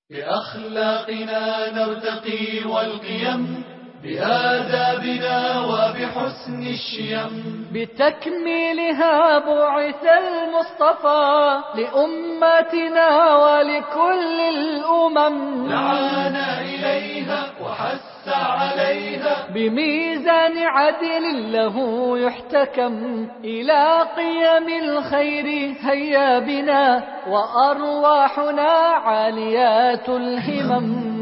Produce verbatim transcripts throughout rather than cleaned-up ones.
بأخلاقنا نرتقي والقيم، بآدابنا وبحسن الشيم، بتكميلها بعث المصطفى لأمتنا ولكل الأمم، دعانا إليها وحث عليها بميزان عدل له يحتكم، إلى قيم الخير هيا بنا وأرواحنا عاليات الهمم.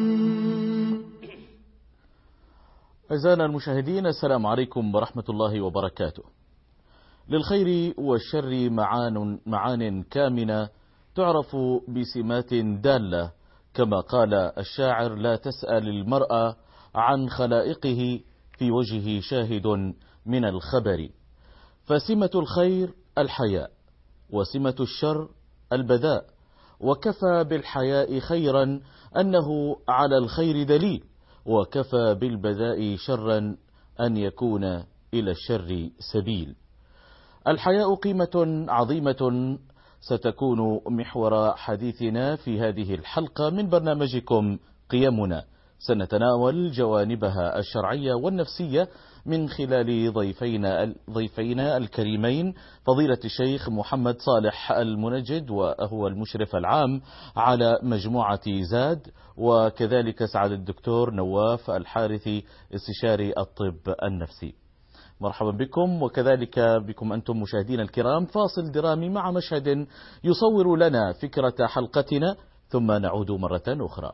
أعزائنا المشاهدين، السلام عليكم ورحمة الله وبركاته. للخير والشر معان, معان كامنة تعرف بسمات دالة، كما قال الشاعر: لا تسأل المرء عن خلائقه في وجهه شاهد من الخبر. فسمة الخير الحياء، وسمة الشر البذاء، وكفى بالحياء خيرا أنه على الخير دليل، وكفى بالبذاء شرا أن يكون إلى الشر سبيل. الحياء قيمة عظيمة ستكون محور حديثنا في هذه الحلقة من برنامجكم قيمنا. سنتناول جوانبها الشرعية والنفسية من خلال ضيفينا ضيفينا الكريمين، فضيلة الشيخ محمد صالح المنجد، وهو المشرف العام على مجموعة زاد، وكذلك سعادة الدكتور نواف الحارثي استشاري الطب النفسي. مرحبا بكم، وكذلك بكم أنتم مشاهدين الكرام. فاصل درامي مع مشهد يصور لنا فكرة حلقتنا، ثم نعود مرة أخرى.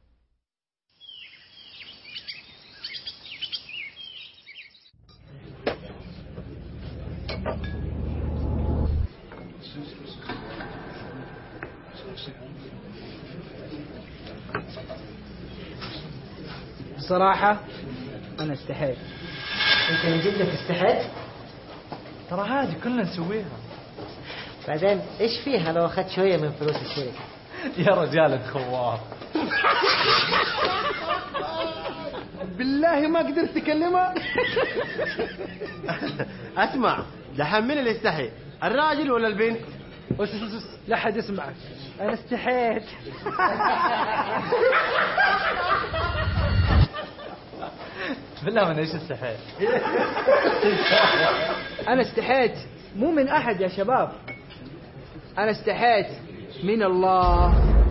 بصراحة أنا استحيت. أنت من جدك استحيت؟ ترى هذه كلنا نسويها. بعدين إيش فيها لو أخذت شوية من فلوس الشركة؟ يا رجال الخواف. بالله ما قدرت تكلمها. أسمع، دحين من اللي يستحي، الراجل ولا البنت؟ بس لا حد يسمعك. أنا استحيت. بالله من ايش استحيت؟ انا استحيت مو من احد يا شباب، انا استحيت من الله.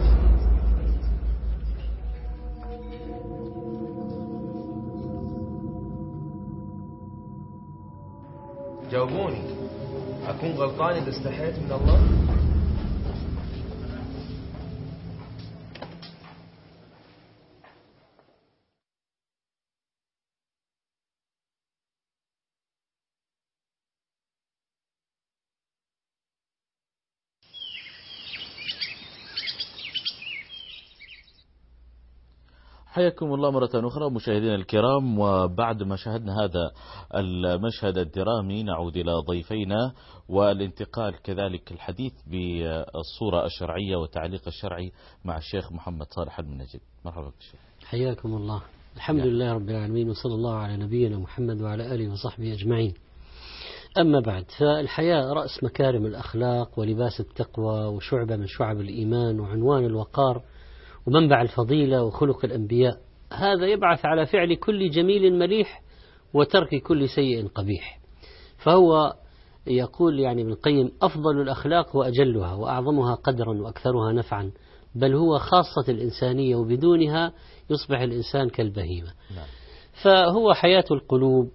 جاوبوني، اكون غلطان اذا استحيت من الله؟ حياكم الله مرة أخرى مشاهدينا الكرام. وبعد ما شاهدنا هذا المشهد الدرامي، نعود إلى ضيفينا والانتقال كذلك الحديث بالصورة الشرعية والتعليق الشرعي مع الشيخ محمد صالح المنجد. مرحبا بالشيخ. حياكم الله. الحمد يعني. لله رب العالمين، وصلى الله على نبينا محمد وعلى آله وصحبه أجمعين. أما بعد، فالحياء رأس مكارم الأخلاق ولباس التقوى وشعبة من شعب الإيمان وعنوان الوقار ومنبع الفضيلة وخلق الأنبياء. هذا يبعث على فعل كل جميل مليح وترك كل سيء قبيح. فهو يقول يعني ابن القيم: أفضل الأخلاق وأجلها وأعظمها قدرا وأكثرها نفعا، بل هو خاصة الإنسانية، وبدونها يصبح الإنسان كالبهيمة. فهو حياة القلوب.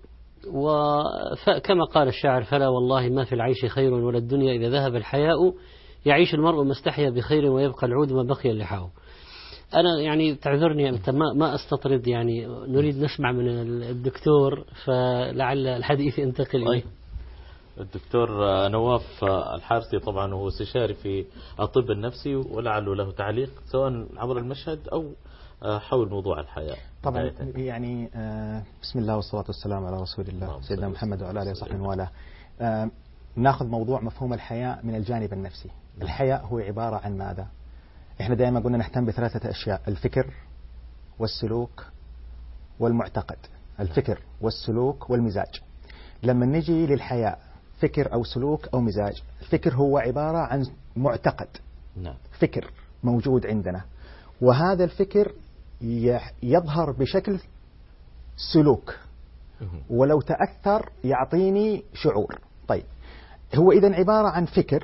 وكما قال الشاعر: فلا والله ما في العيش خير ولا الدنيا إذا ذهب الحياء، يعيش المرء ما استحيا بخير ويبقى العود ما بقي اللحاء. أنا يعني تعذرني أنت ما ما أستطرد، يعني نريد نسمع من الدكتور، فلعل الحديث ينتقل إليه. الدكتور نواف الحارثي طبعا هو استشاري في الطب النفسي، ولعله له تعليق سواء عبر المشهد أو حول موضوع الحياة. طبعا يعني بسم الله والصلاة والسلام على رسول الله سيدنا محمد وعلى آله وصحبه وآله. ناخذ موضوع مفهوم الحياة من الجانب النفسي. الحياء هو عبارة عن ماذا؟ احنا دائما قلنا نهتم بثلاثة أشياء: الفكر والسلوك والمعتقد. الفكر والسلوك والمزاج. لما نجي للحياء، فكر أو سلوك أو مزاج. الفكر هو عبارة عن معتقد، فكر موجود عندنا، وهذا الفكر يظهر بشكل سلوك، ولو تأثر يعطيني شعور. طيب هو إذن عبارة عن فكر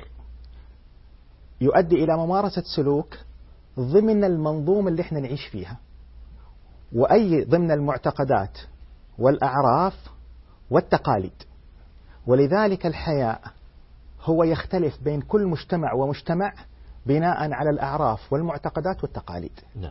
يؤدي إلى ممارسة سلوك ضمن المنظومة اللي احنا نعيش فيها، وأي ضمن المعتقدات والأعراف والتقاليد. ولذلك الحياء هو يختلف بين كل مجتمع ومجتمع بناء على الأعراف والمعتقدات والتقاليد. نعم.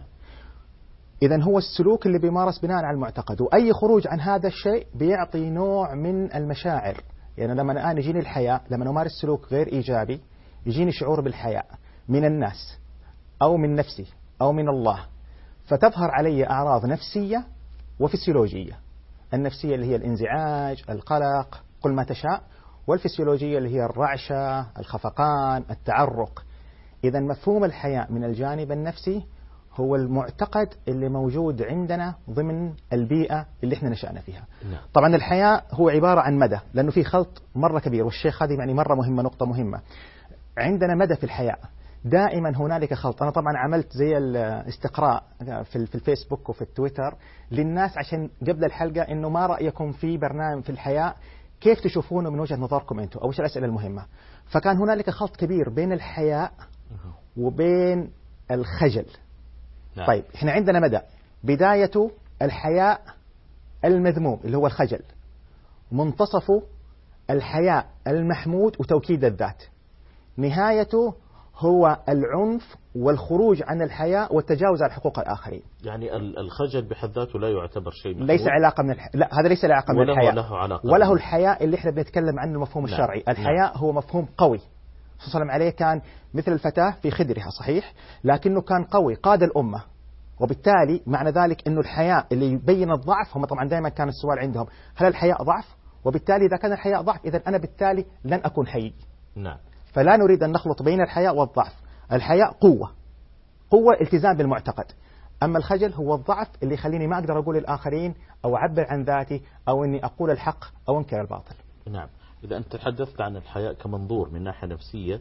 إذن هو السلوك اللي بيمارس بناء على المعتقد، وأي خروج عن هذا الشيء بيعطي نوع من المشاعر. يعني لما الآن يجيني الحياء، لما أمارس سلوك غير إيجابي يجيني شعور بالحياء من الناس أو من نفسي أو من الله، فتظهر علي أعراض نفسية وفسيولوجية. النفسية اللي هي الانزعاج، القلق، قل ما تشاء، والفسيولوجية اللي هي الرعشة، الخفقان، التعرق. إذا مفهوم الحياء من الجانب النفسي هو المعتقد اللي موجود عندنا ضمن البيئة اللي احنا نشأنا فيها. نعم. طبعا الحياء هو عبارة عن مدى، لأنه في خلط مرة كبير، والشيخ هذه يعني مرة مهمة، نقطة مهمة. عندنا مدى في الحياء، دائما هنالك خلط. أنا طبعا عملت زي الاستقراء في الفيسبوك وفي التويتر للناس عشان قبل الحلقة إنه ما رأيكم في برنامج في الحياء، كيف تشوفونه من وجهة نظركم أنتم، أو إيش الأسئلة المهمة. فكان هنالك خلط كبير بين الحياء وبين الخجل. نعم. طيب إحنا عندنا مدى، بدايته الحياء المذموم اللي هو الخجل، منتصفه الحياء المحمود وتوكيد الذات، نهايته هو العنف والخروج عن الحياء والتجاوز على حقوق الآخرين. يعني الخجل بحد ذاته لا يعتبر شيء محمود. ليس علاقة من الح... لا هذا ليس علاقة من الحياء، له علاقة وله الحياء اللي احنا بنتكلم عنه المفهوم نعم. الشرعي. الحياء نعم. هو مفهوم قوي. صلى الله عليه وسلم عليه كان مثل الفتاة في خدرها، صحيح، لكنه كان قوي، قاد الأمة. وبالتالي معنى ذلك أنه الحياء اللي يبين الضعف، هم طبعا دائما كان السؤال عندهم هل الحياء ضعف؟ وبالتالي إذا كان الحياء ضعف إذا أنا بالتالي لن أكون حي. نعم. فلا نريد أن نخلط بين الحياء والضعف. الحياء قوة، قوة التزام بالمعتقد. أما الخجل هو الضعف اللي يخليني ما أقدر أقول للآخرين أو أعبر عن ذاتي أو أني أقول الحق أو أنكر الباطل. نعم. إذا أنت تحدثت عن الحياء كمنظور من ناحية نفسية،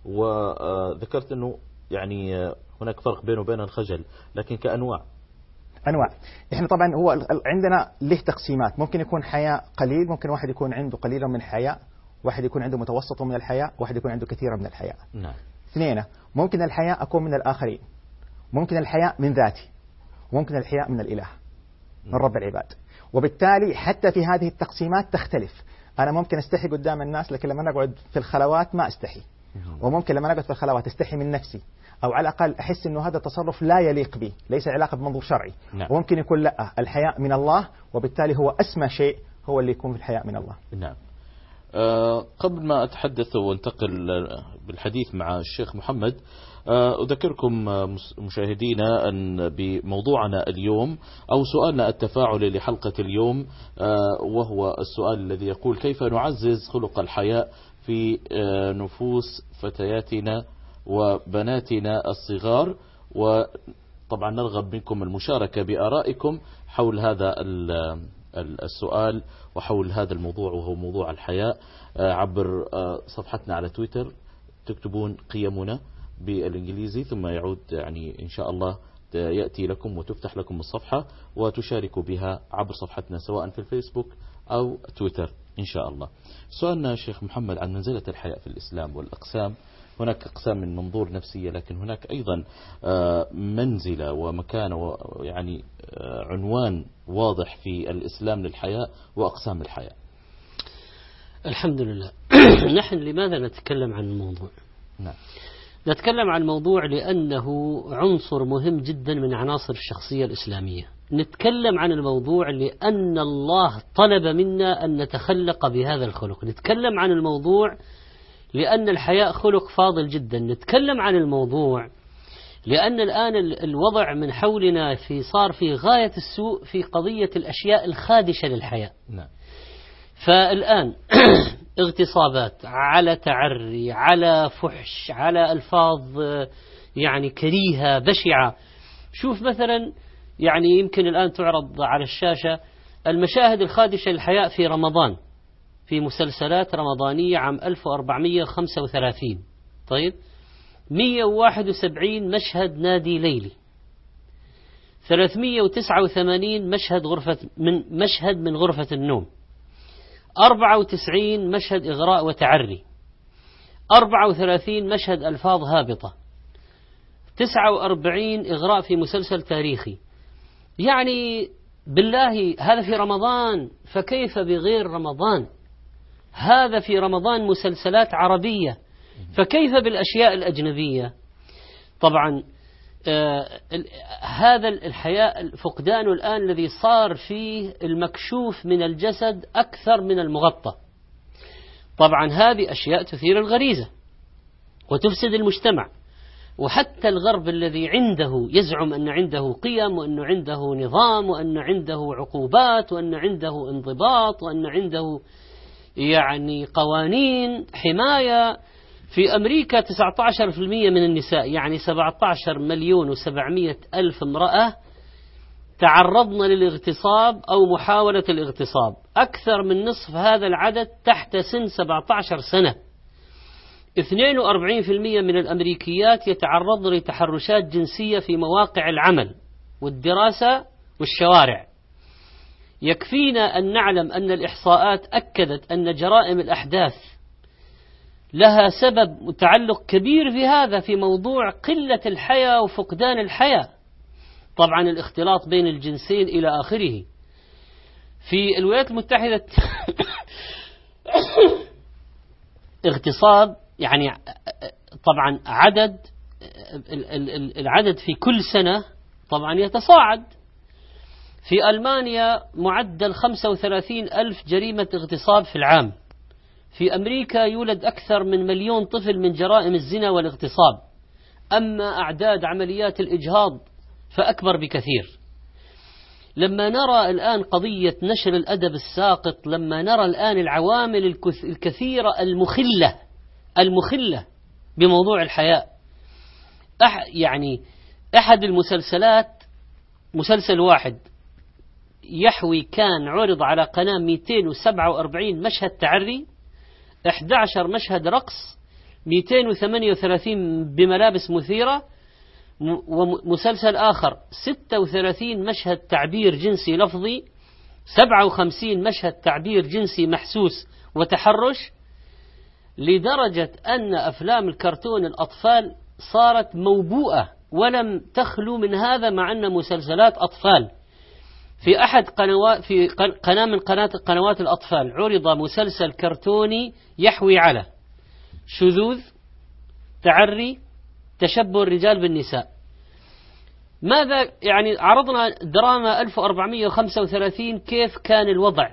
وذكرت أنه يعني هناك فرق بينه وبين الخجل، لكن كأنواع أنواع. إحنا طبعا هو عندنا له تقسيمات. ممكن يكون حياء قليل، ممكن واحد يكون عنده قليلا من الحياء، واحد يكون عنده متوسط من الحياء، واحد يكون عنده كثيرا من الحياء. نعم. اثنين، ممكن الحياء أكون من الآخرين، ممكن الحياء من ذاتي، وممكن الحياء من الإله، من رب العباد. وبالتالي حتى في هذه التقسيمات تختلف. أنا ممكن أستحي قدام الناس، لكن لما نقعد في الخلوات ما أستحي. وممكن لما نقعد في الخلوات أستحي من نفسي، أو على الأقل أحس أنه هذا التصرف لا يليق بي، ليس علاقة بمنظور شرعي. نعم. وممكن يكون لا، الحياء من الله، وبالتالي هو أسمى شيء هو اللي يكون في الحياء من الله. نعم. أه قبل ما أتحدث وانتقل بالحديث مع الشيخ محمد، أه أذكركم مشاهدينا أن بموضوعنا اليوم أو سؤالنا التفاعلي لحلقة اليوم، أه وهو السؤال الذي يقول: كيف نعزز خلق الحياء في أه نفوس فتياتنا وبناتنا الصغار؟ وطبعا نرغب منكم المشاركة بآرائكم حول هذا السؤال وحول هذا الموضوع، وهو موضوع الحياء، عبر صفحتنا على تويتر. تكتبون قيمنا بالإنجليزي ثم يعود يعني إن شاء الله يأتي لكم وتفتح لكم الصفحة وتشاركوا بها عبر صفحتنا سواء في الفيسبوك أو تويتر إن شاء الله. سؤالنا شيخ محمد عن منزلة الحياء في الإسلام والأقسام. هناك أقسام من منظور نفسية، لكن هناك أيضا منزلة ومكانة يعني عنوان واضح في الإسلام للحياء وأقسام الحياء. الحمد لله. نحن لماذا نتكلم عن الموضوع؟ نعم. نتكلم عن الموضوع لأنه عنصر مهم جدا من عناصر الشخصية الإسلامية. نتكلم عن الموضوع لأن الله طلب منا أن نتخلق بهذا الخلق. نتكلم عن الموضوع لأن الحياء خلق فاضل جدا. نتكلم عن الموضوع لأن الآن الوضع من حولنا في صار في غاية السوء في قضية الأشياء الخادشة للحياء. نعم. فالآن اغتصابات، على تعري، على فحش، على ألفاظ يعني كريهة بشعة. شوف مثلا يعني يمكن الآن تعرض على الشاشة المشاهد الخادشة للحياء في رمضان، في مسلسلات رمضانية عام ألف وأربعمئة وخمسة وثلاثين. طيب، مئة وواحد وسبعين مشهد نادي ليلي ثلاثمئة وتسعة وثمانين مشهد غرفة من مشهد من غرفة النوم، أربعة وتسعين مشهد إغراء وتعري، أربعة وثلاثين مشهد ألفاظ هابطة، تسعة وأربعين إغراء في مسلسل تاريخي. يعني بالله هذا في رمضان، فكيف بغير رمضان؟ هذا في رمضان مسلسلات عربية، فكيف بالأشياء الأجنبية؟ طبعا آه هذا الحياء فقدان الآن الذي صار فيه المكشوف من الجسد أكثر من المغطى. طبعا هذه أشياء تثير الغريزة وتفسد المجتمع. وحتى الغرب الذي عنده يزعم أن عنده قيم وأن عنده نظام وأن عنده عقوبات وأن عنده انضباط وأن عنده يعني قوانين حماية، في أمريكا تسعة عشر بالمئة من النساء يعني سبعة عشر مليون وسبعمئة ألف امرأة تعرضن للاغتصاب أو محاولة الاغتصاب، أكثر من نصف هذا العدد تحت سن سبعة عشر سنة. اثنين وأربعين بالمئة من الأمريكيات يتعرضن لتحرشات جنسية في مواقع العمل والدراسة والشوارع. يكفينا أن نعلم أن الإحصاءات أكدت أن جرائم الأحداث لها سبب متعلق كبير في هذا، في موضوع قلة الحياة وفقدان الحياة، طبعا الاختلاط بين الجنسين إلى آخره. في الولايات المتحدة اغتصاب يعني طبعا عدد العدد في كل سنة طبعا يتصاعد. في ألمانيا معدل خمسة وثلاثين ألف جريمة اغتصاب في العام. في أمريكا يولد أكثر من مليون طفل من جرائم الزنا والاغتصاب. أما أعداد عمليات الإجهاض فأكبر بكثير. لما نرى الآن قضية نشر الأدب الساقط، لما نرى الآن العوامل الكثيرة المخلة المخلة بموضوع الحياة، أح يعني أحد المسلسلات مسلسل واحد يحوي كان عرض على قناة مئتين وسبعة وأربعين مشهد تعري، أحد عشر مشهد رقص، مئتين وثمانية وثلاثين بملابس مثيرة، ومسلسل آخر ستة وثلاثين مشهد تعبير جنسي لفظي، سبعة وخمسين مشهد تعبير جنسي محسوس وتحرش، لدرجة أن أفلام الكرتون الأطفال صارت موبوءة ولم تخلو من هذا، مع أن مسلسلات أطفال. في أحد قنوات في قناة من قناة قنوات الأطفال عرض مسلسل كرتوني يحوي على شذوذ، تعري، تشبه الرجال بالنساء. ماذا يعني عرضنا دراما ألف وأربعمئة وخمسة وثلاثين، كيف كان الوضع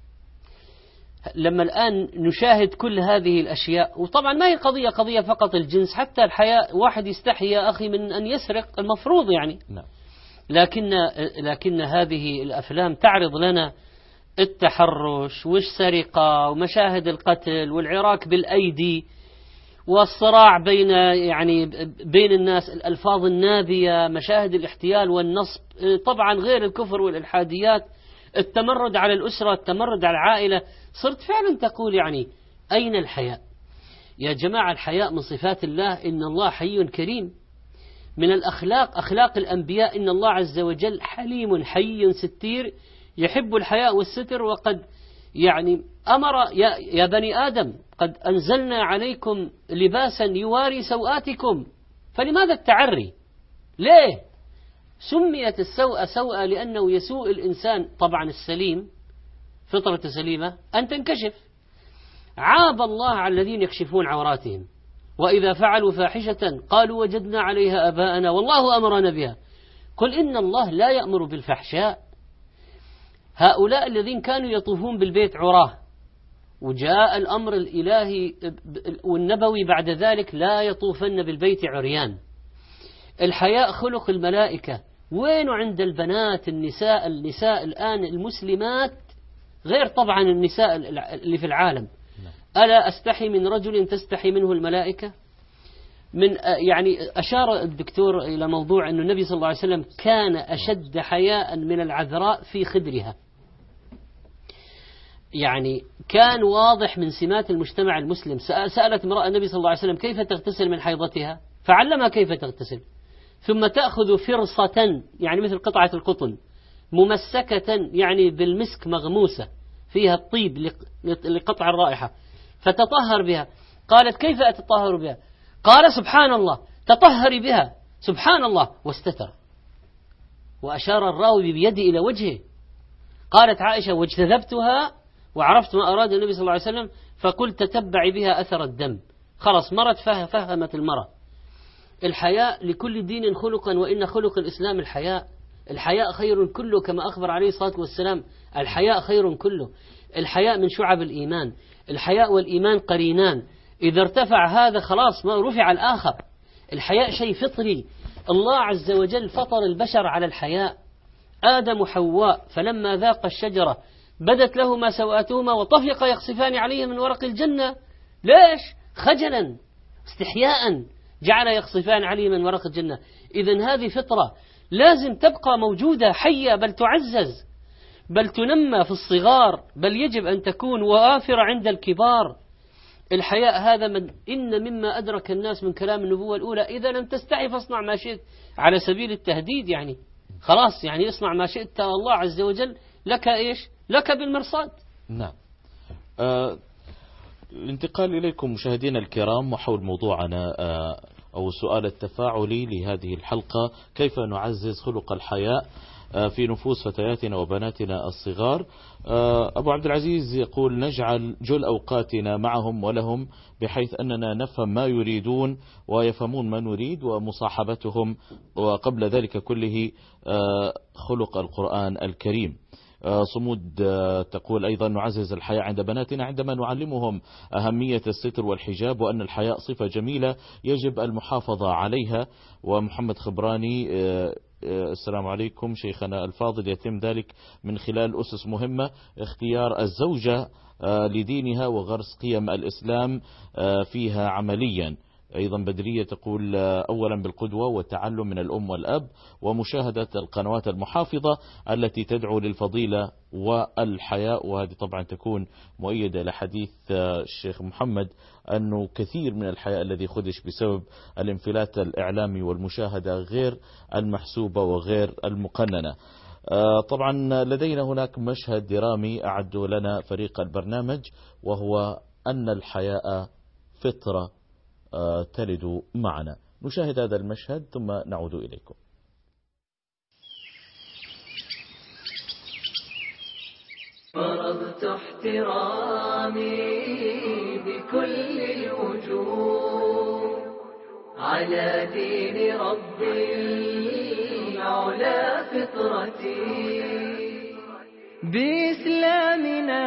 لما الآن نشاهد كل هذه الأشياء؟ وطبعا ما هي قضية قضية فقط الجنس، حتى الحياة، واحد يستحي يا أخي من أن يسرق، المفروض يعني لا. لكن لكن هذه الأفلام تعرض لنا التحرش والسرقة ومشاهد القتل والعراك بالأيدي والصراع بين يعني بين الناس، الألفاظ النابية، مشاهد الاحتيال والنصب، طبعا غير الكفر والإلحاديات، التمرد على الأسرة، التمرد على العائلة. صرت فعلا تقول يعني أين الحياء يا جماعة؟ الحياء من صفات الله، إن الله حي كريم. من الأخلاق أخلاق الأنبياء، إن الله عز وجل حليم حي ستير يحب الحياء والستر. وقد يعني أمر يا, يا بني آدم قد أنزلنا عليكم لباسا يواري سوآتكم، فلماذا التعري؟ ليه سميت السوء سوء؟ لأنه يسوء الإنسان طبعا السليم، فطرة سليمة، أن تنكشف. عاب الله على الذين يكشفون عوراتهم، وإذا فعلوا فاحشة قالوا وجدنا عليها أباءنا والله أمرنا بها. قل إن الله لا يأمر بالفحشاء. هؤلاء الذين كانوا يطوفون بالبيت عراه، وجاء الأمر الإلهي والنبوي بعد ذلك لا يطوفن بالبيت عريان. الحياء خلق الملائكة. وين عند البنات النساء النساء الآن المسلمات، غير طبعا النساء اللي في العالم؟ ألا أستحي من رجل تستحي منه الملائكة؟ من يعني أشار الدكتور إلى موضوع أن النبي صلى الله عليه وسلم كان أشد حياء من العذراء في خدرها. يعني كان واضح من سمات المجتمع المسلم. سألت امرأة النبي صلى الله عليه وسلم كيف تغتسل من حيضتها، فعلمها كيف تغتسل. ثم تأخذ فرصة يعني مثل قطعة القطن ممسكة يعني بالمسك مغموسة فيها الطيب لقطع الرائحة فتطهر بها. قالت كيف أتطهر بها؟ قال سبحان الله تطهري بها سبحان الله، واستتر وأشار الراوي بيدي إلى وجهه. قالت عائشة واجتذبتها وعرفت ما أراد النبي صلى الله عليه وسلم فقلت تتبعي بها أثر الدم. خلص مرت فهمت المرأة. الحياء لكل دين خلقا، وإن خلق الإسلام الحياء. الحياء خير كله كما أخبر عليه الصلاة والسلام، الحياء خير كله. الحياء من شعب الإيمان، الحياء والإيمان قرينان، إذا ارتفع هذا خلاص ما رفع الآخر. الحياء شيء فطري، الله عز وجل فطر البشر على الحياء. آدم وحواء فلما ذاق الشجرة بدت لهما سوآتهما وطفقا يخصفان عليه من ورق الجنة. ليش؟ خجلا استحياء جعل يخصفان عليه من ورق الجنة. إذن هذه فطرة لازم تبقى موجودة حية، بل تعزز، بل تنمى في الصغار، بل يجب أن تكون وآثرة عند الكبار. الحياء هذا من إن مما أدرك الناس من كلام النبوة الأولى إذا لم تستحي فاصنع ما شئت، على سبيل التهديد. يعني خلاص يعني اصنع ما شئت والله عز وجل لك إيش؟ لك بالمرصاد. نعم. آه الانتقال إليكم مشاهدينا الكرام وحول موضوعنا آه أو السؤال التفاعلي لهذه الحلقة: كيف نعزز خلق الحياء في نفوس فتياتنا وبناتنا الصغار؟ أبو عبد العزيز يقول: نجعل جل أوقاتنا معهم ولهم بحيث أننا نفهم ما يريدون ويفهمون ما نريد، ومصاحبتهم، وقبل ذلك كله خلق القرآن الكريم. صمود تقول أيضا: نعزز الحياء عند بناتنا عندما نعلمهم أهمية الستر والحجاب، وأن الحياء صفة جميلة يجب المحافظة عليها. ومحمد خبراني: السلام عليكم شيخنا الفاضل، يتم ذلك من خلال أسس مهمة: اختيار الزوجة لدينها وغرس قيم الإسلام فيها عمليا. أيضا بدرية تقول: أولا بالقدوة والتعلم من الأم والأب، ومشاهدة القنوات المحافظة التي تدعو للفضيلة والحياء. وهذه طبعا تكون مؤيدة لحديث الشيخ محمد أنه كثير من الحياء الذي خدش بسبب الانفلات الإعلامي والمشاهدة غير المحسوبة وغير المقننة. طبعا لدينا هناك مشهد درامي أعده لنا فريق البرنامج، وهو أن الحياء فطرة تلد معنا. نشاهد هذا المشهد ثم نعود إليكم. فرضت احترامي بكل الوجوه على دين ربي العلا فطرتي. بإسلامنا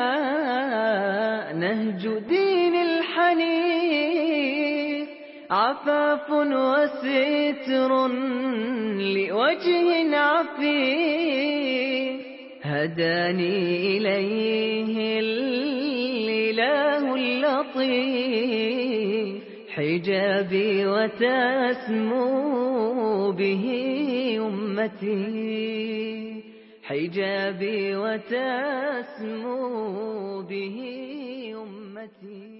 نهج دين الحنيف، عفاف وستر لوجه عفيف، هداني إليه الإله اللطيف، حجابي وتسمو به أمتي، حجابي وتسمو به أمتي.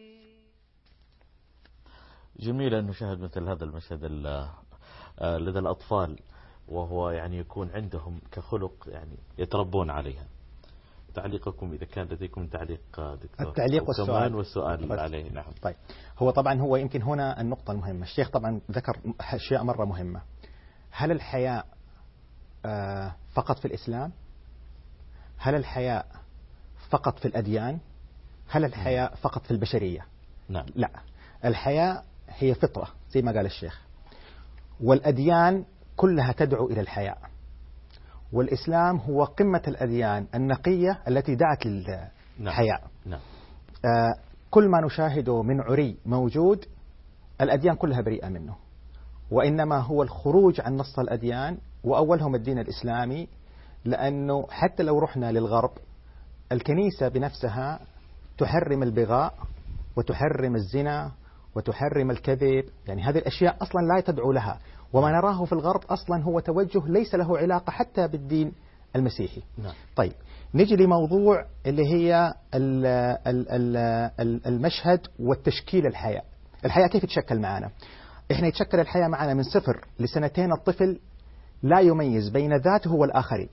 جميل أن نشاهد مثل هذا المشهد لدى الأطفال، وهو يعني يكون عندهم كخلق يعني يتربون عليها. تعليقكم إذا كان لديكم تعليق دكتور؟ التعليق والسؤال والسؤال عليه. نعم. طيب، هو طبعا هو يمكن هنا النقطة المهمة. الشيخ طبعا ذكر أشياء مرة مهمة. هل الحياء فقط في الإسلام؟ هل الحياء فقط في الأديان؟ هل الحياء فقط في البشرية؟ نعم. لا، الحياء هي فطرة زي ما قال الشيخ، والأديان كلها تدعو إلى الحياء، والإسلام هو قمة الأديان النقية التي دعت للحياء. نعم. آه كل ما نشاهده من عري موجود، الأديان كلها بريئة منه، وإنما هو الخروج عن نص الأديان، وأولهم الدين الإسلامي. لأنه حتى لو رحنا للغرب، الكنيسة بنفسها تحرم البغاء وتحرم الزنا وتحرم الكذب، يعني هذه الأشياء أصلا لا تدعو لها. وما نراه في الغرب أصلا هو توجه ليس له علاقة حتى بالدين المسيحي. نعم. طيب، نجي لموضوع اللي هي ال ال ال المشهد والتشكيل. الحياة الحياة كيف تشكل معنا؟ إحنا يتشكل الحياة معنا من صفر لسنتين. الطفل لا يميز بين ذاته والآخرين،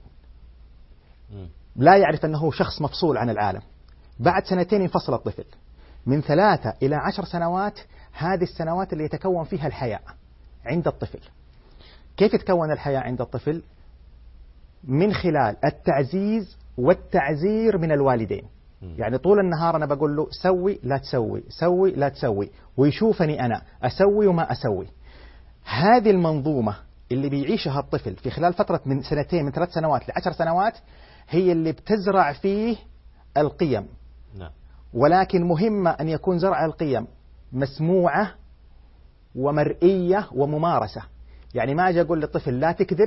لا يعرف أنه شخص مفصول عن العالم. بعد سنتين ينفصل الطفل. من ثلاثة إلى عشر سنوات هذه السنوات اللي يتكون فيها الحياء عند الطفل. كيف يتكون الحياء عند الطفل؟ من خلال التعزيز والتعزير من الوالدين. يعني طول النهار أنا بقول له سوي لا تسوي، سوي لا تسوي، ويشوفني أنا أسوي وما أسوي. هذه المنظومة اللي بيعيشها الطفل في خلال فترة من سنتين، من ثلاث سنوات لعشر سنوات، هي اللي بتزرع فيه القيم. ولكن مهمة أن يكون زرع القيم مسموعة ومرئية وممارسة. يعني ما أجي أقول للطفل لا تكذب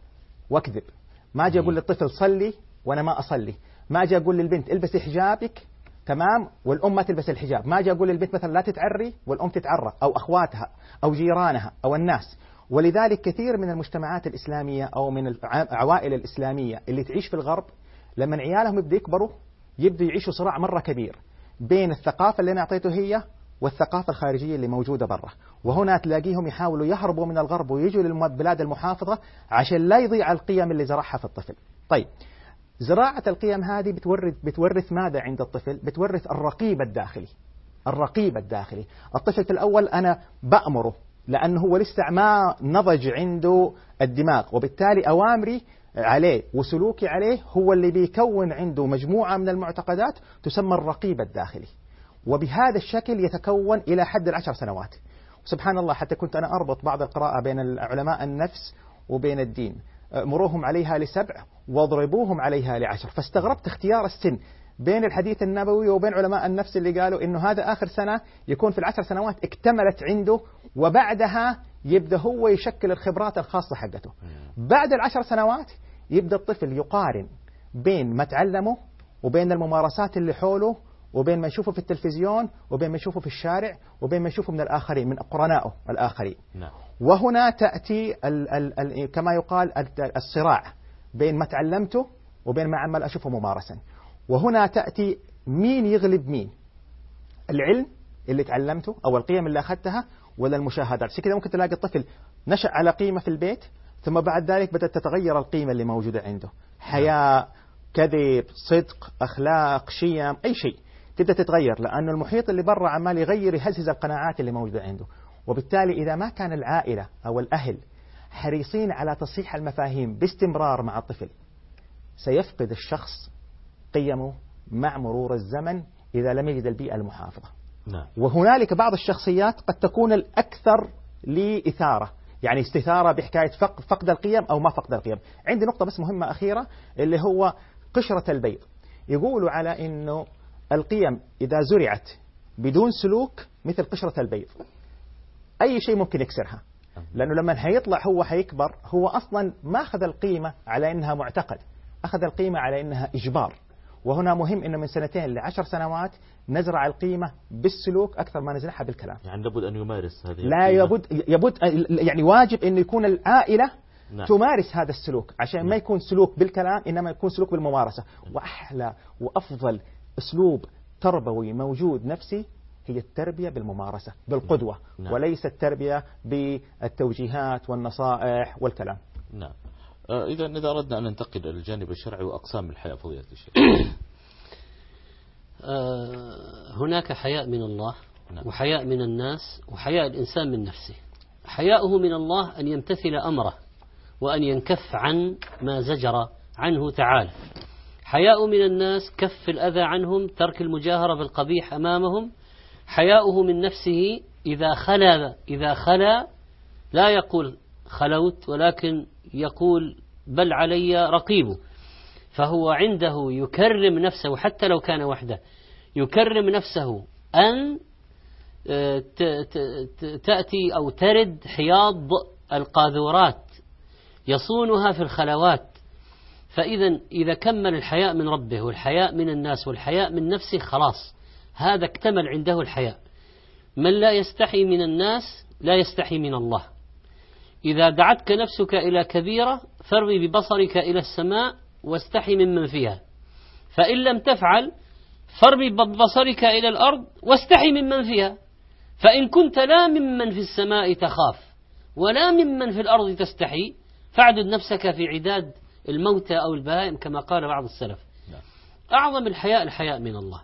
واكذب، ما أجي أقول للطفل صلي وأنا ما أصلي، ما أجي أقول للبنت البسي حجابك تمام والأم ما تلبس الحجاب، ما أجي أقول للبنت مثلا لا تتعري والأم تتعرى، أو أخواتها أو جيرانها أو الناس. ولذلك كثير من المجتمعات الإسلامية أو من العوائل الإسلامية اللي تعيش في الغرب، لما عيالهم يبدأ يكبروا يبدأ يعيشوا صراع مرة كبير بين الثقافة اللي أنا أعطيته هي والثقافة الخارجية اللي موجودة برا. وهنا تلاقيهم يحاولوا يهربوا من الغرب ويجوا للبلاد المحافظة عشان لا يضيع القيم اللي زرعها في الطفل. طيب، زراعة القيم هذه بتورث بتورث ماذا عند الطفل؟ بتورث الرقيب الداخلي. الرقيب الداخلي، الطفل في الأول أنا بأمره لأنه هو لسه ما نضج عنده الدماغ، وبالتالي أوامري عليه وسلوكي عليه هو اللي بيكون عنده مجموعة من المعتقدات تسمى الرقيب الداخلي. وبهذا الشكل يتكون إلى حد العشر سنوات. سبحان الله، حتى كنت أنا أربط بعض القراءة بين علماء النفس وبين الدين، مروهم عليها لسبع واضربوهم عليها لعشر. فاستغربت اختيار السن بين الحديث النبوي وبين علماء النفس اللي قالوا إنه هذا آخر سنة يكون في العشر سنوات اكتملت عنده، وبعدها يبدأ هو يشكل الخبرات الخاصة حقته. بعد العشر سنوات يبدأ الطفل يقارن بين ما تعلمه وبين الممارسات اللي حوله وبين ما يشوفه في التلفزيون وبين ما يشوفه في الشارع وبين ما يشوفه من الآخرين، من قرنائه الآخرين. نعم. وهنا تأتي ال ال ال كما يقال الصراع بين ما تعلمته وبين ما عمل أشوفه ممارسا. وهنا تأتي مين يغلب مين، العلم اللي تعلمته أو القيم اللي أخذتها ولا المشاهدات. عشان كذا ممكن تلاقي الطفل نشأ على قيمة في البيت، ثم بعد ذلك بدأت تتغير القيمة اللي موجودة عنده، حياء، كذب، صدق، أخلاق، شيم، أي شيء تبدأ تتغير، لأنه المحيط اللي برا عمال يغير يهزز القناعات اللي موجودة عنده. وبالتالي إذا ما كان العائلة أو الأهل حريصين على تصحيح المفاهيم باستمرار مع الطفل، سيفقد الشخص قيمه مع مرور الزمن إذا لم يجد البيئة المحافظة. نعم. وهنالك بعض الشخصيات قد تكون الأكثر لإثارة، يعني استثارة بحكاية فقد القيم أو ما فقد القيم. عندي نقطة بس مهمة أخيرة اللي هو قشرة البيض. يقولوا على إنه القيم إذا زرعت بدون سلوك مثل قشرة البيض، أي شيء ممكن يكسرها، لأنه لما هيطلع هو هيكبر هو أصلا ما أخذ القيمة على إنها معتقد، أخذ القيمة على إنها إجبار. وهنا مهم إنه من سنتين لعشر سنوات نزرع القيمة بالسلوك أكثر ما نزرعها بالكلام. يعني لابد أن يمارس هذه لا يبد يبد يعني واجب إنه يكون العائلة نعم. تمارس هذا السلوك عشان نعم. ما يكون سلوك بالكلام، إنما يكون سلوك بالممارسة. وأحلى وأفضل أسلوب تربوي موجود نفسي هي التربية بالممارسة بالقدوة. نعم. وليس التربية بالتوجيهات والنصائح والكلام. نعم. إذا إذا أردنا أن ننتقل إلى الجانب الشرعي وأقسام الحياة فضيلة الشيخ. هناك حياء من الله. نعم. وحياء من الناس، وحياء الإنسان من نفسه. حياؤه من الله أن يمتثل أمره وأن ينكف عن ما زجر عنه تعالى. حياؤه من الناس كف الأذى عنهم، ترك المجاهرة بالقبيح أمامهم. حياؤه من نفسه إذا خلا إذا خلا لا يقول خلوت، ولكن يقول بل علي رقيب. فهو عنده يكرم نفسه حتى لو كان وحده، يكرم نفسه أن تأتي أو ترد حياض القاذورات يصونها في الخلوات. فإذا إذا كمل الحياء من ربه والحياء من الناس والحياء من نفسه، خلاص هذا اكتمل عنده الحياء. من لا يستحي من الناس لا يستحي من الله. إذا دعتك نفسك إلى كبيرة فارمي ببصرك إلى السماء واستحي ممن فيها، فإن لم تفعل فارمي ببصرك إلى الأرض واستحي ممن فيها. فإن كنت لا ممن في السماء تخاف ولا ممن في الأرض تستحي فاعدد نفسك في عداد الموتى أو البهائم كما قال بعض السلف. أعظم الحياء الحياء من الله.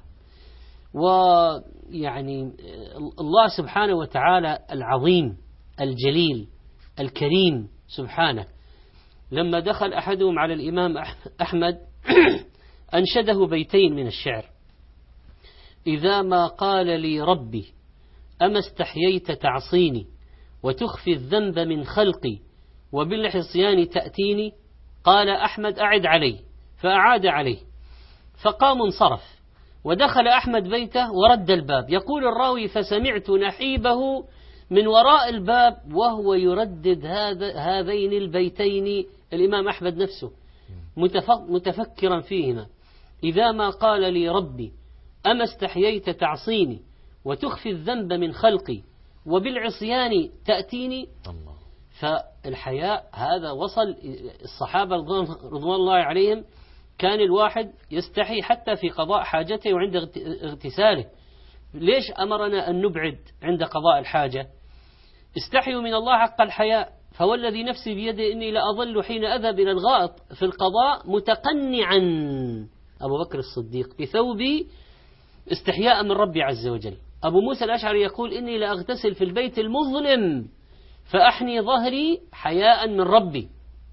ويعني الله سبحانه وتعالى العظيم الجليل الكريم سبحانه لما دخل أحدهم على الإمام أحمد أنشده بيتين من الشعر: إذا ما قال لي ربي أما استحييت تعصيني وتخفي الذنب من خلقي وبالعصيان تأتيني. قال أحمد أعد عليه، فأعاد عليه، فقام انصرف ودخل أحمد بيته ورد الباب. يقول الراوي: فسمعت نحيبه من وراء الباب وهو يردد هذا هذين البيتين، الإمام أحمد نفسه متفكرا فيهما: إذا ما قال لي ربي أما استحييت تعصيني وتخفي الذنب من خلقي وبالعصيان تأتيني. الله. فالحياء هذا وصل الصحابة رضوان الله عليهم، كان الواحد يستحي حتى في قضاء حاجته وعند اغتساله. ليش أمرنا أن نبعد عند قضاء الحاجة؟ استحيوا من الله حق الحياء، فوالذي نفسي بيده إني لأظل حين أذهب إلى الغائط في القضاء متقنعا أبو بكر الصديق بثوبي استحياء من ربي عز وجل. أبو موسى الأشعري يقول: إني لأغتسل في البيت المظلم فأحني ظهري حياء من ربي.